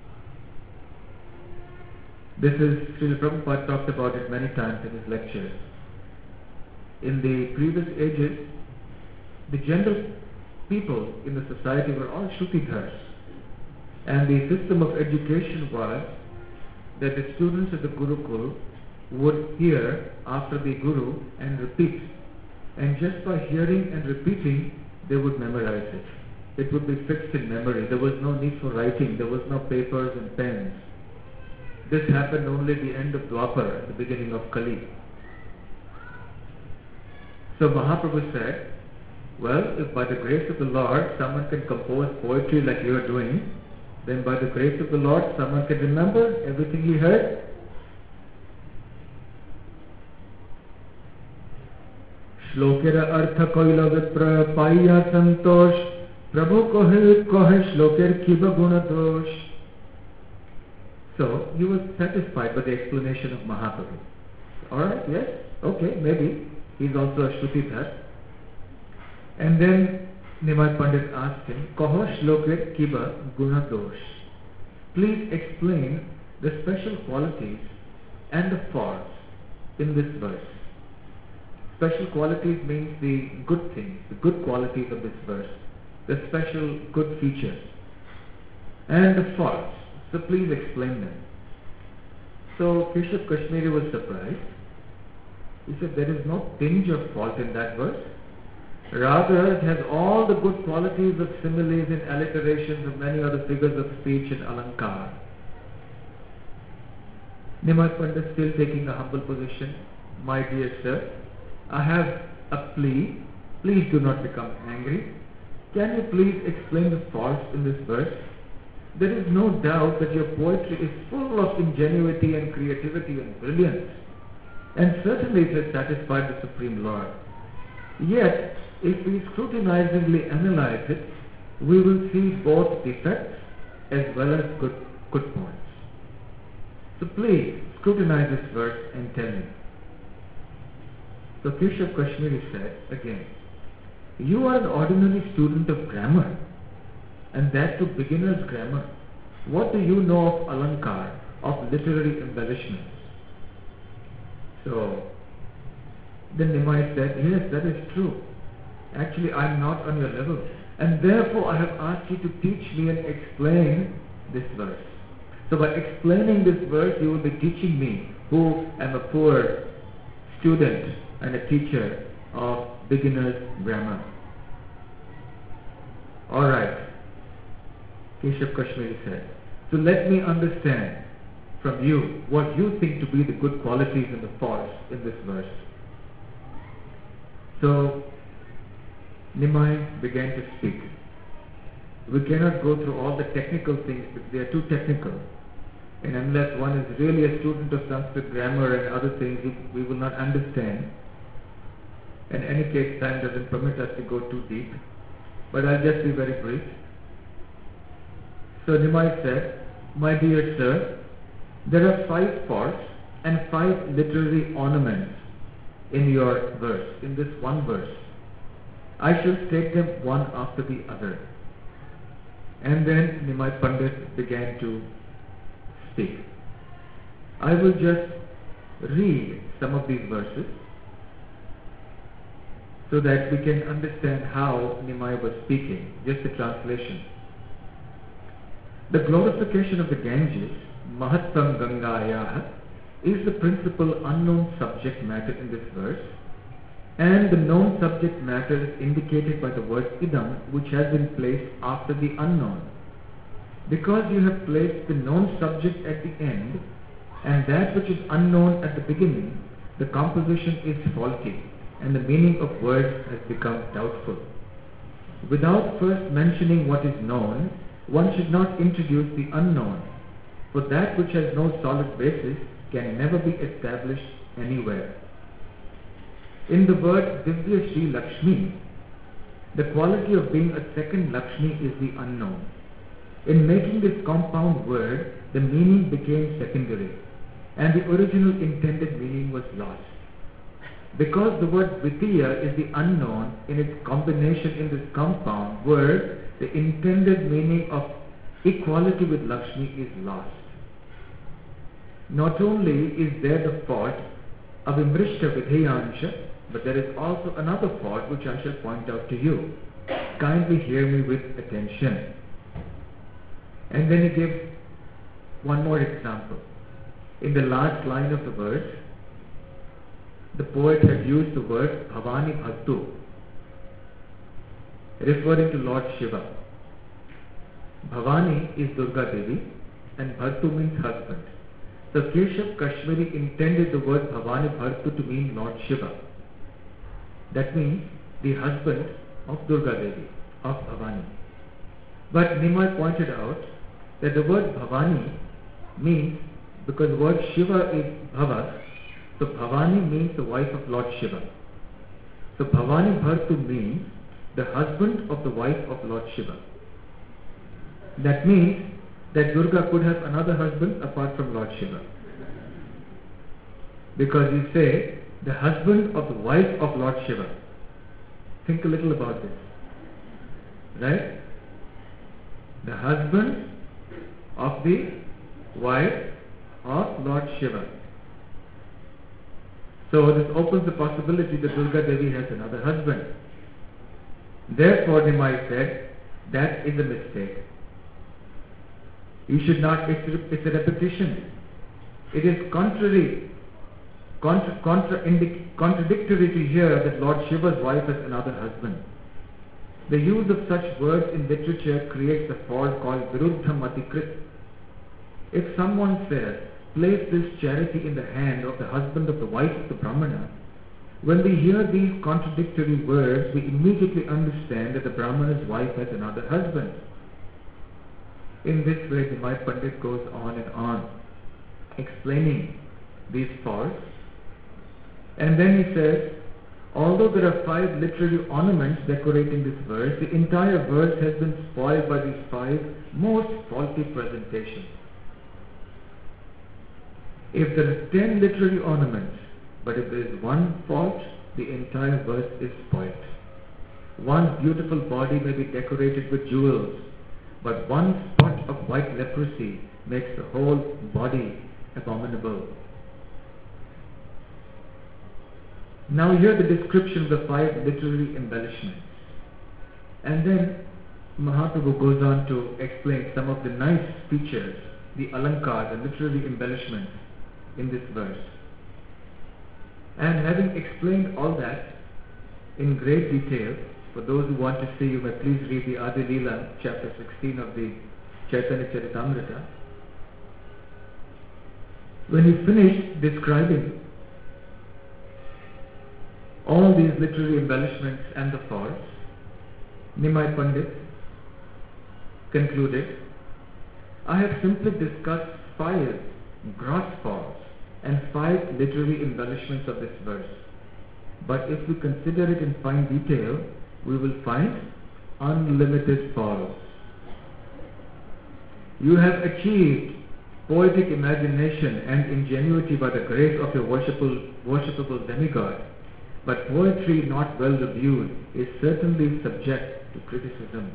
This is, Srila Prabhupada talked about it many times in his lectures. In the previous ages, the general people in the society were all shrutidhars. And the system of education was that the students of the Gurukul would hear after the Guru and repeat. And just by hearing and repeating, they would memorize it. It would be fixed in memory. There was no need for writing. There was no papers and pens. This happened only at the end of Dwapar, at the beginning of Kali. So Mahaprabhu said, well, if by the grace of the Lord someone can compose poetry like you are doing, then by the grace of the Lord someone can remember everything he heard. Shlokera artha koila vipra paiya santosh Prabhu kohe kohe shloker kiba guna dosh. So, he was satisfied by the explanation of Mahaprabhu. Alright, yes, okay, maybe. He's also a Shrutidhar. And then Nimai Pandit asked him, Kaho shloker kiba guna dosh. Please explain the special qualities and the faults in this verse. Special qualities means the good things, the good qualities of this verse, the special good features, and the faults. So please explain them. So Keshav Kashmiri was surprised. He said, there is no tinge of fault in that verse. Rather, it has all the good qualities of similes and alliterations of many other figures of speech and alankar. Nimai Pandit, still taking a humble position, my dear sir, I have a plea. Please do not become angry. Can you please explain the faults in this verse? There is no doubt that your poetry is full of ingenuity and creativity and brilliance, and certainly it has satisfied the Supreme Lord. Yet, if we scrutinizingly analyze it, we will see both defects as well as good, good points. So please scrutinize this verse and tell me. So Keshav Kashmiri said again, you are an ordinary student of grammar, and that to beginner's grammar. What do you know of alankar, of literary embellishments? So then Nimai said, yes, that is true. Actually, I am not on your level, and therefore I have asked you to teach me and explain this verse. So by explaining this verse, you will be teaching me, who am a poor student and a teacher of beginner's grammar. Alright, Keshav Kashmiri said, so let me understand from you what you think to be the good qualities and the faults in this verse. So Nimai began to speak. We cannot go through all the technical things because they are too technical. And unless one is really a student of Sanskrit grammar and other things, we will not understand. In any case, time doesn't permit us to go too deep. But I'll just be very brief. So Nimai said, my dear sir, there are five faults and five literary ornaments in your verse, in this one verse. I shall state them one after the other. And then Nimai Pandit began to speak. I will just read some of these verses so that we can understand how Nimai was speaking. Just a translation. The glorification of the Ganges, Mahattam Gangayah, is the principal unknown subject matter in this verse, and the known subject matter is indicated by the word idam, which has been placed after the unknown. Because you have placed the known subject at the end and that which is unknown at the beginning, the composition is faulty and the meaning of words has become doubtful. Without first mentioning what is known, one should not introduce the unknown, for that which has no solid basis can never be established anywhere. In the word Divya Shri Lakshmi, the quality of being a second Lakshmi is the unknown. In making this compound word, the meaning became secondary, and the original intended meaning was lost. Because the word Vidya is the unknown in its combination in this compound word, the intended meaning of equality with Lakshmi is lost. Not only is there the fault of Imrishta Vidyansha, but there is also another fault which I shall point out to you. Kindly hear me with attention. And then he gives one more example. In the last line of the verse, the poet has used the word Bhavani Bhattu, referring to Lord Shiva. Bhavani is Durga Devi and Bhattu means husband. So Keshav Kashmiri intended the word Bhavani Bhattu to mean Lord Shiva. That means the husband of Durga Devi, of Bhavani. But Nimai pointed out that the word Bhavani means, because the word Shiva is Bhava, so Bhavani means the wife of Lord Shiva. So Bhavani Bhartu means the husband of the wife of Lord Shiva. That means that Durga could have another husband apart from Lord Shiva. Because you say, the husband of the wife of Lord Shiva. Think a little about this. Right? The husband of the wife of Lord Shiva. So this opens the possibility that Durga Devi has another husband. Therefore, Nimai said, that is a mistake. You should not, it's, it's a repetition. It is contrary contra- contra- contradictory to hear that Lord Shiva's wife has another husband. The use of such words in literature creates a fault called viruddham atikrit. If someone says, place this charity in the hand of the husband of the wife of the Brahmana, when we hear these contradictory words, we immediately understand that the Brahmana's wife has another husband. In this way, Nimai Pandit goes on and on, explaining these faults. And then he says, although there are five literary ornaments decorating this verse, the entire verse has been spoiled by these five most faulty presentations. If there are ten literary ornaments, but if there is one fault, the entire verse is spoiled. One beautiful body may be decorated with jewels, but one spot of white leprosy makes the whole body abominable. Now hear the description of the five literary embellishments. And then Mahaprabhu goes on to explain some of the nice features, the alankar, the literary embellishments in this verse. And having explained all that in great detail, for those who want to see, you may please read the Adi Leela, chapter sixteen of the Chaitanya Charitamrita. When he finished describing all these literary embellishments and the faults, Nimai Pandit concluded, I have simply discussed five gross faults and five literary embellishments of this verse. But if we consider it in fine detail, we will find unlimited faults. You have achieved poetic imagination and ingenuity by the grace of your worshipable, worshipable demigod, but poetry not well reviewed is certainly subject to criticism.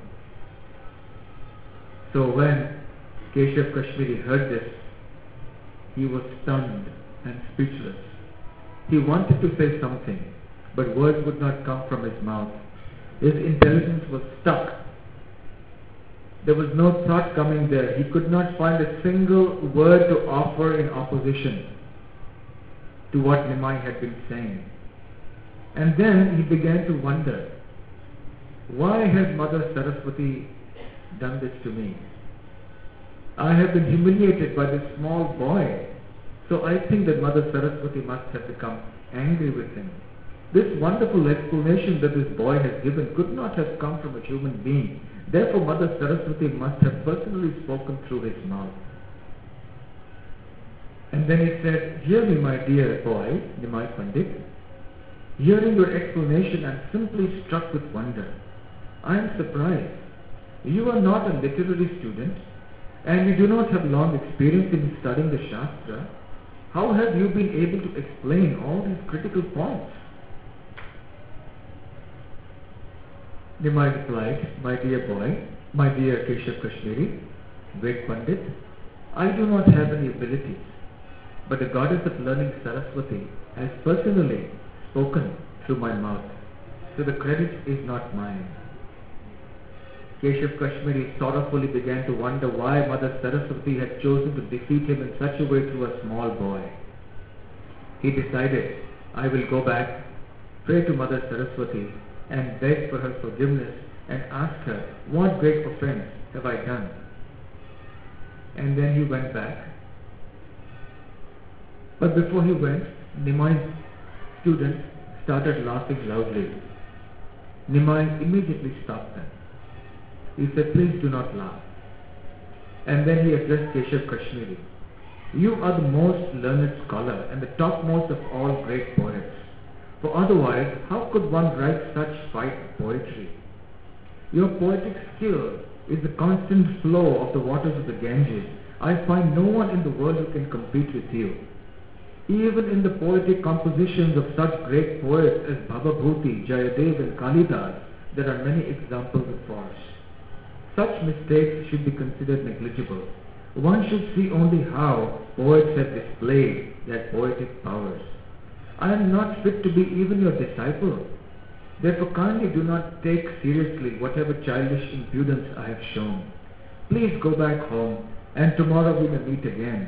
So when Keshav Kashmiri heard this, he was stunned and speechless. He wanted to say something, but words would not come from his mouth. His intelligence was stuck. There was no thought coming there. He could not find a single word to offer in opposition to what Nimai had been saying. And then he began to wonder, why has Mother Saraswati done this to me? I have been humiliated by this small boy. So I think that Mother Saraswati must have become angry with him. This wonderful explanation that this boy has given could not have come from a human being. Therefore Mother Saraswati must have personally spoken through his mouth. And then he said, hear me, my dear boy, Nimai Pandit. Hearing your explanation, I am simply struck with wonder. I am surprised. You are not a literary student, and you do not have long experience in studying the Shastra. How have you been able to explain all these critical points? Nimai replied, my dear boy, my dear Keshav Kashmiri, great Pandit, I do not have any abilities, but the goddess of learning Saraswati has personally spoken through my mouth, so the credit is not mine. Keshav Kashmiri sorrowfully began to wonder why Mother Saraswati had chosen to defeat him in such a way through a small boy. He decided, I will go back, pray to Mother Saraswati and beg for her forgiveness and ask her, what great offense have I done? And then he went back. But before he went, Nimai's students started laughing loudly. Nimai immediately stopped them. He said, please do not laugh. And then he addressed Keshav Kashmiri. You are the most learned scholar and the topmost of all great poets. For otherwise, how could one write such fine poetry? Your poetic skill is the constant flow of the waters of the Ganges. I find no one in the world who can compete with you. Even in the poetic compositions of such great poets as Bhababhuti, Jayadev and Kalidas, there are many examples of faults. Such mistakes should be considered negligible. One should see only how poets have displayed their poetic powers. I am not fit to be even your disciple. Therefore kindly do not take seriously whatever childish impudence I have shown. Please go back home, and tomorrow we may meet again.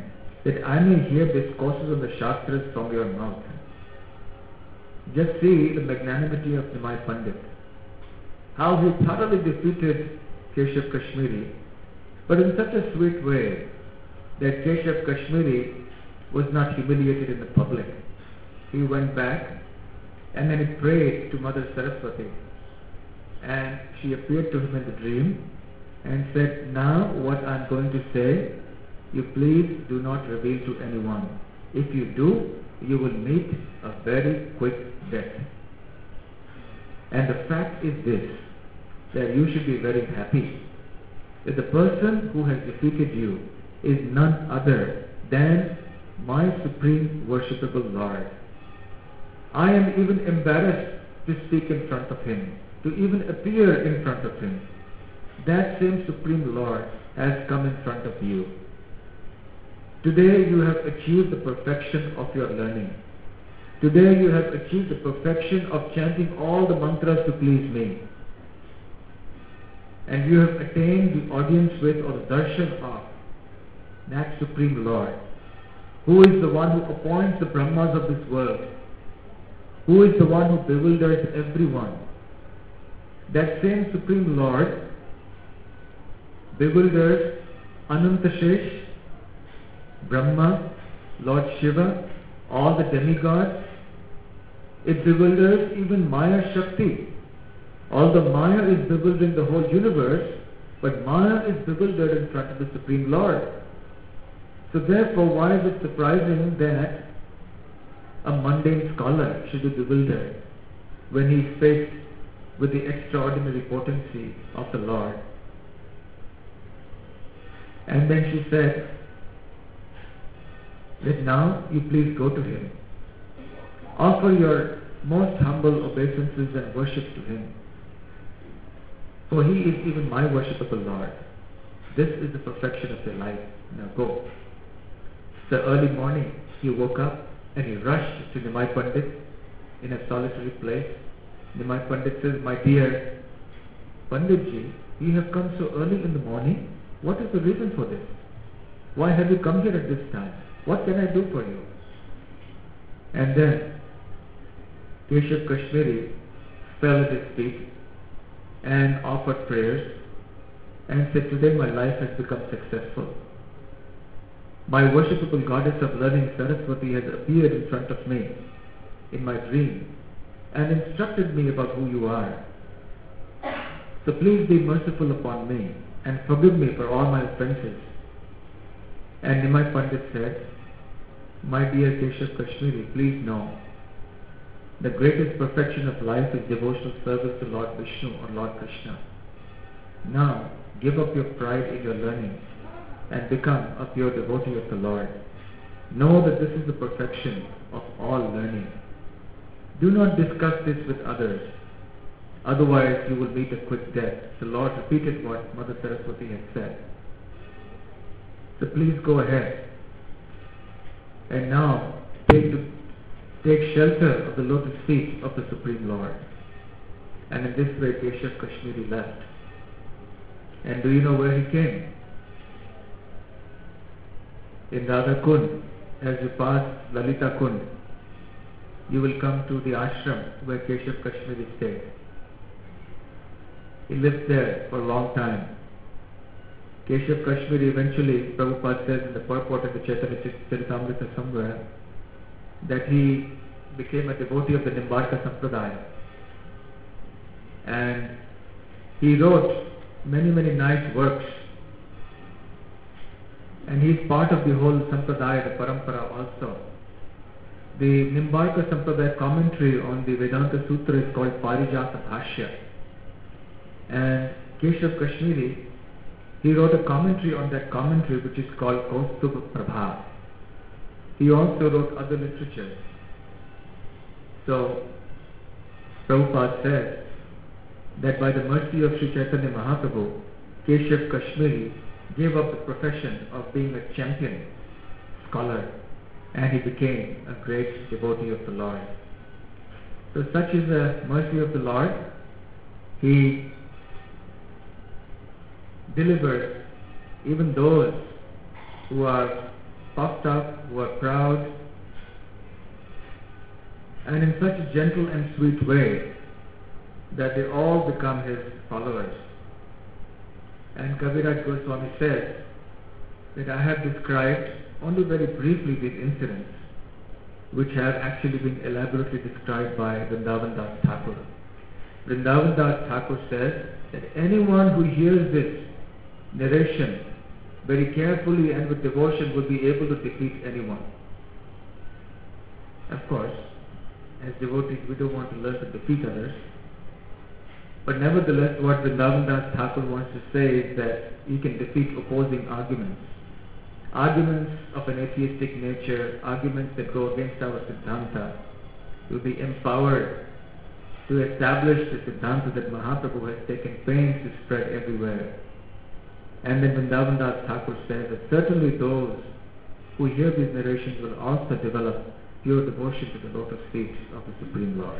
that I may hear discourses of the Shastras from your mouth. Just see the magnanimity of Nimai Pandit, how he thoroughly defeated Keshav Kashmiri, but in such a sweet way that Keshav Kashmiri was not humiliated in the public. He went back and then he prayed to Mother Saraswati, and she appeared to him in the dream and said, now what I am going to say, you please do not reveal to anyone. If you do, you will meet a very quick death. And the fact is this, that you should be very happy that the person who has defeated you is none other than my supreme worshipable Lord. I am even embarrassed to speak in front of him, to even appear in front of him. That same Supreme Lord has come in front of you. Today you have achieved the perfection of your learning. Today you have achieved the perfection of chanting all the mantras to please me. And you have attained the audience with or the darshan of that Supreme Lord, who is the one who appoints the Brahmas of this world, who is the one who bewilders everyone. That same Supreme Lord bewilders Anantashesh, Brahma, Lord Shiva, all the demigods. It bewilders even Maya Shakti. Although Maya is bewildering the whole universe, but Maya is bewildered in front of the Supreme Lord. So therefore, why is it surprising that a mundane scholar should be bewildered when he is faced with the extraordinary potency of the Lord? And then she said that now you please go to him. Offer your most humble obeisances and worship to him. For he is even my worshipable Lord. This is the perfection of your life. Now go. So early morning he woke up and he rushed to Nimai Pandit in a solitary place. Nimai Pandit says, my dear Panditji, you have come so early in the morning. What is the reason for this? Why have you come here at this time? What can I do for you? And then Keshav Kashmiri fell at his feet and offered prayers and said, today my life has become successful. My worshipable goddess of learning, Saraswati, has appeared in front of me in my dream and instructed me about who you are. So please be merciful upon me and forgive me for all my offenses. And Nimai Pandit said, my dear Keshav Kashmiri, please know, the greatest perfection of life is devotional service to Lord Vishnu or Lord Krishna. Now, give up your pride in your learning and become a pure devotee of the Lord. Know that this is the perfection of all learning. Do not discuss this with others, otherwise you will meet a quick death. The Lord repeated what Mother Saraswati had said. So please go ahead and now take, to, take shelter of the lotus feet of the Supreme Lord. And in this way Keshav Kashmiri left. And do you know where he came? In Radha Kund, as you pass Lalita Kund, you will come to the ashram where Keshav Kashmiri stayed. He lived there for a long time. Keshav Kashmiri eventually, Prabhupada says in the purport of the Chaitanya Charitamrita somewhere, that he became a devotee of the Nimbarka Sampradaya. And he wrote many, many nice works. And he is part of the whole Sampradaya, the Parampara also. The Nimbarka Sampradaya commentary on the Vedanta Sutra is called Parijata Bhashya. And Keshav Kashmiri, he wrote a commentary on that commentary which is called Kaustubh Prabha. He also wrote other literature. So, Prabhupada says that by the mercy of Sri Chaitanya Mahaprabhu, Keshav Kashmiri gave up the profession of being a champion scholar and he became a great devotee of the Lord. So such is the mercy of the Lord. He delivers even those who are puffed up, who are proud, and in such a gentle and sweet way that they all become his followers. And Kaviraj Goswami says that I have described only very briefly these incidents, which have actually been elaborately described by Vrindavan Das Thakur. Vrindavan Das Thakur says that anyone who hears this narration very carefully and with devotion will be able to defeat anyone. Of course, as devotees we don't want to learn to defeat others, but nevertheless what Vrindavan Das Thakur wants to say is that you can defeat opposing arguments. Arguments of an atheistic nature, arguments that go against our Siddhanta, will be empowered to establish the Siddhanta that Mahaprabhu has taken pains to spread everywhere. And then Vrindavan Das Thakur says that certainly those who hear these narrations will also develop pure devotion to the lotus feet of the Supreme Lord.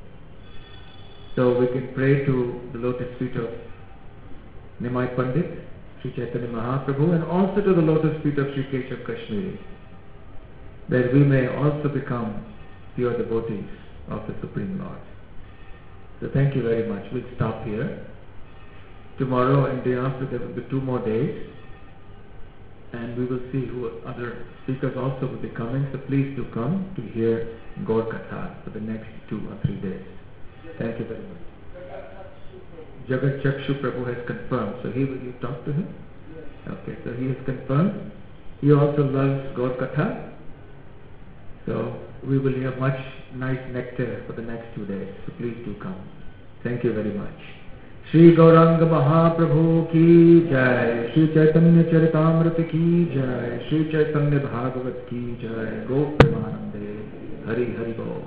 So we can pray to the lotus feet of Nimai Pandit, Sri Chaitanya Mahaprabhu, and also to the lotus feet of Sri Keshav Kashmiri, that we may also become pure devotees of the Supreme Lord. So thank you very much. We'll stop here. Tomorrow and day after there will be two more days, and we will see who other speakers also will be coming. So please do come to hear Gaur Katha for the next two or three days. Thank you very much. Jagat Chakshu Prabhu has confirmed. So he will you talk to him? Okay, so he has confirmed. He also loves Gaur Katha. So we will hear much nice nectar for the next two days. So please do come. Thank you very much. Shri Gauranga Mahaprabhu ki jai, Shri Chaitanya Charitamrita ki jai, Shri Chaitanya Bhagavat ki jai, Go Premanande, Hari Hari Bo.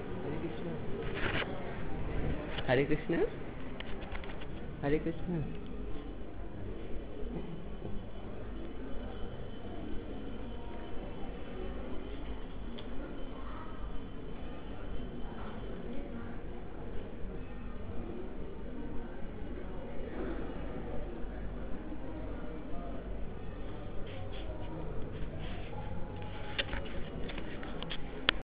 Hare Krishna, Hare Krishna.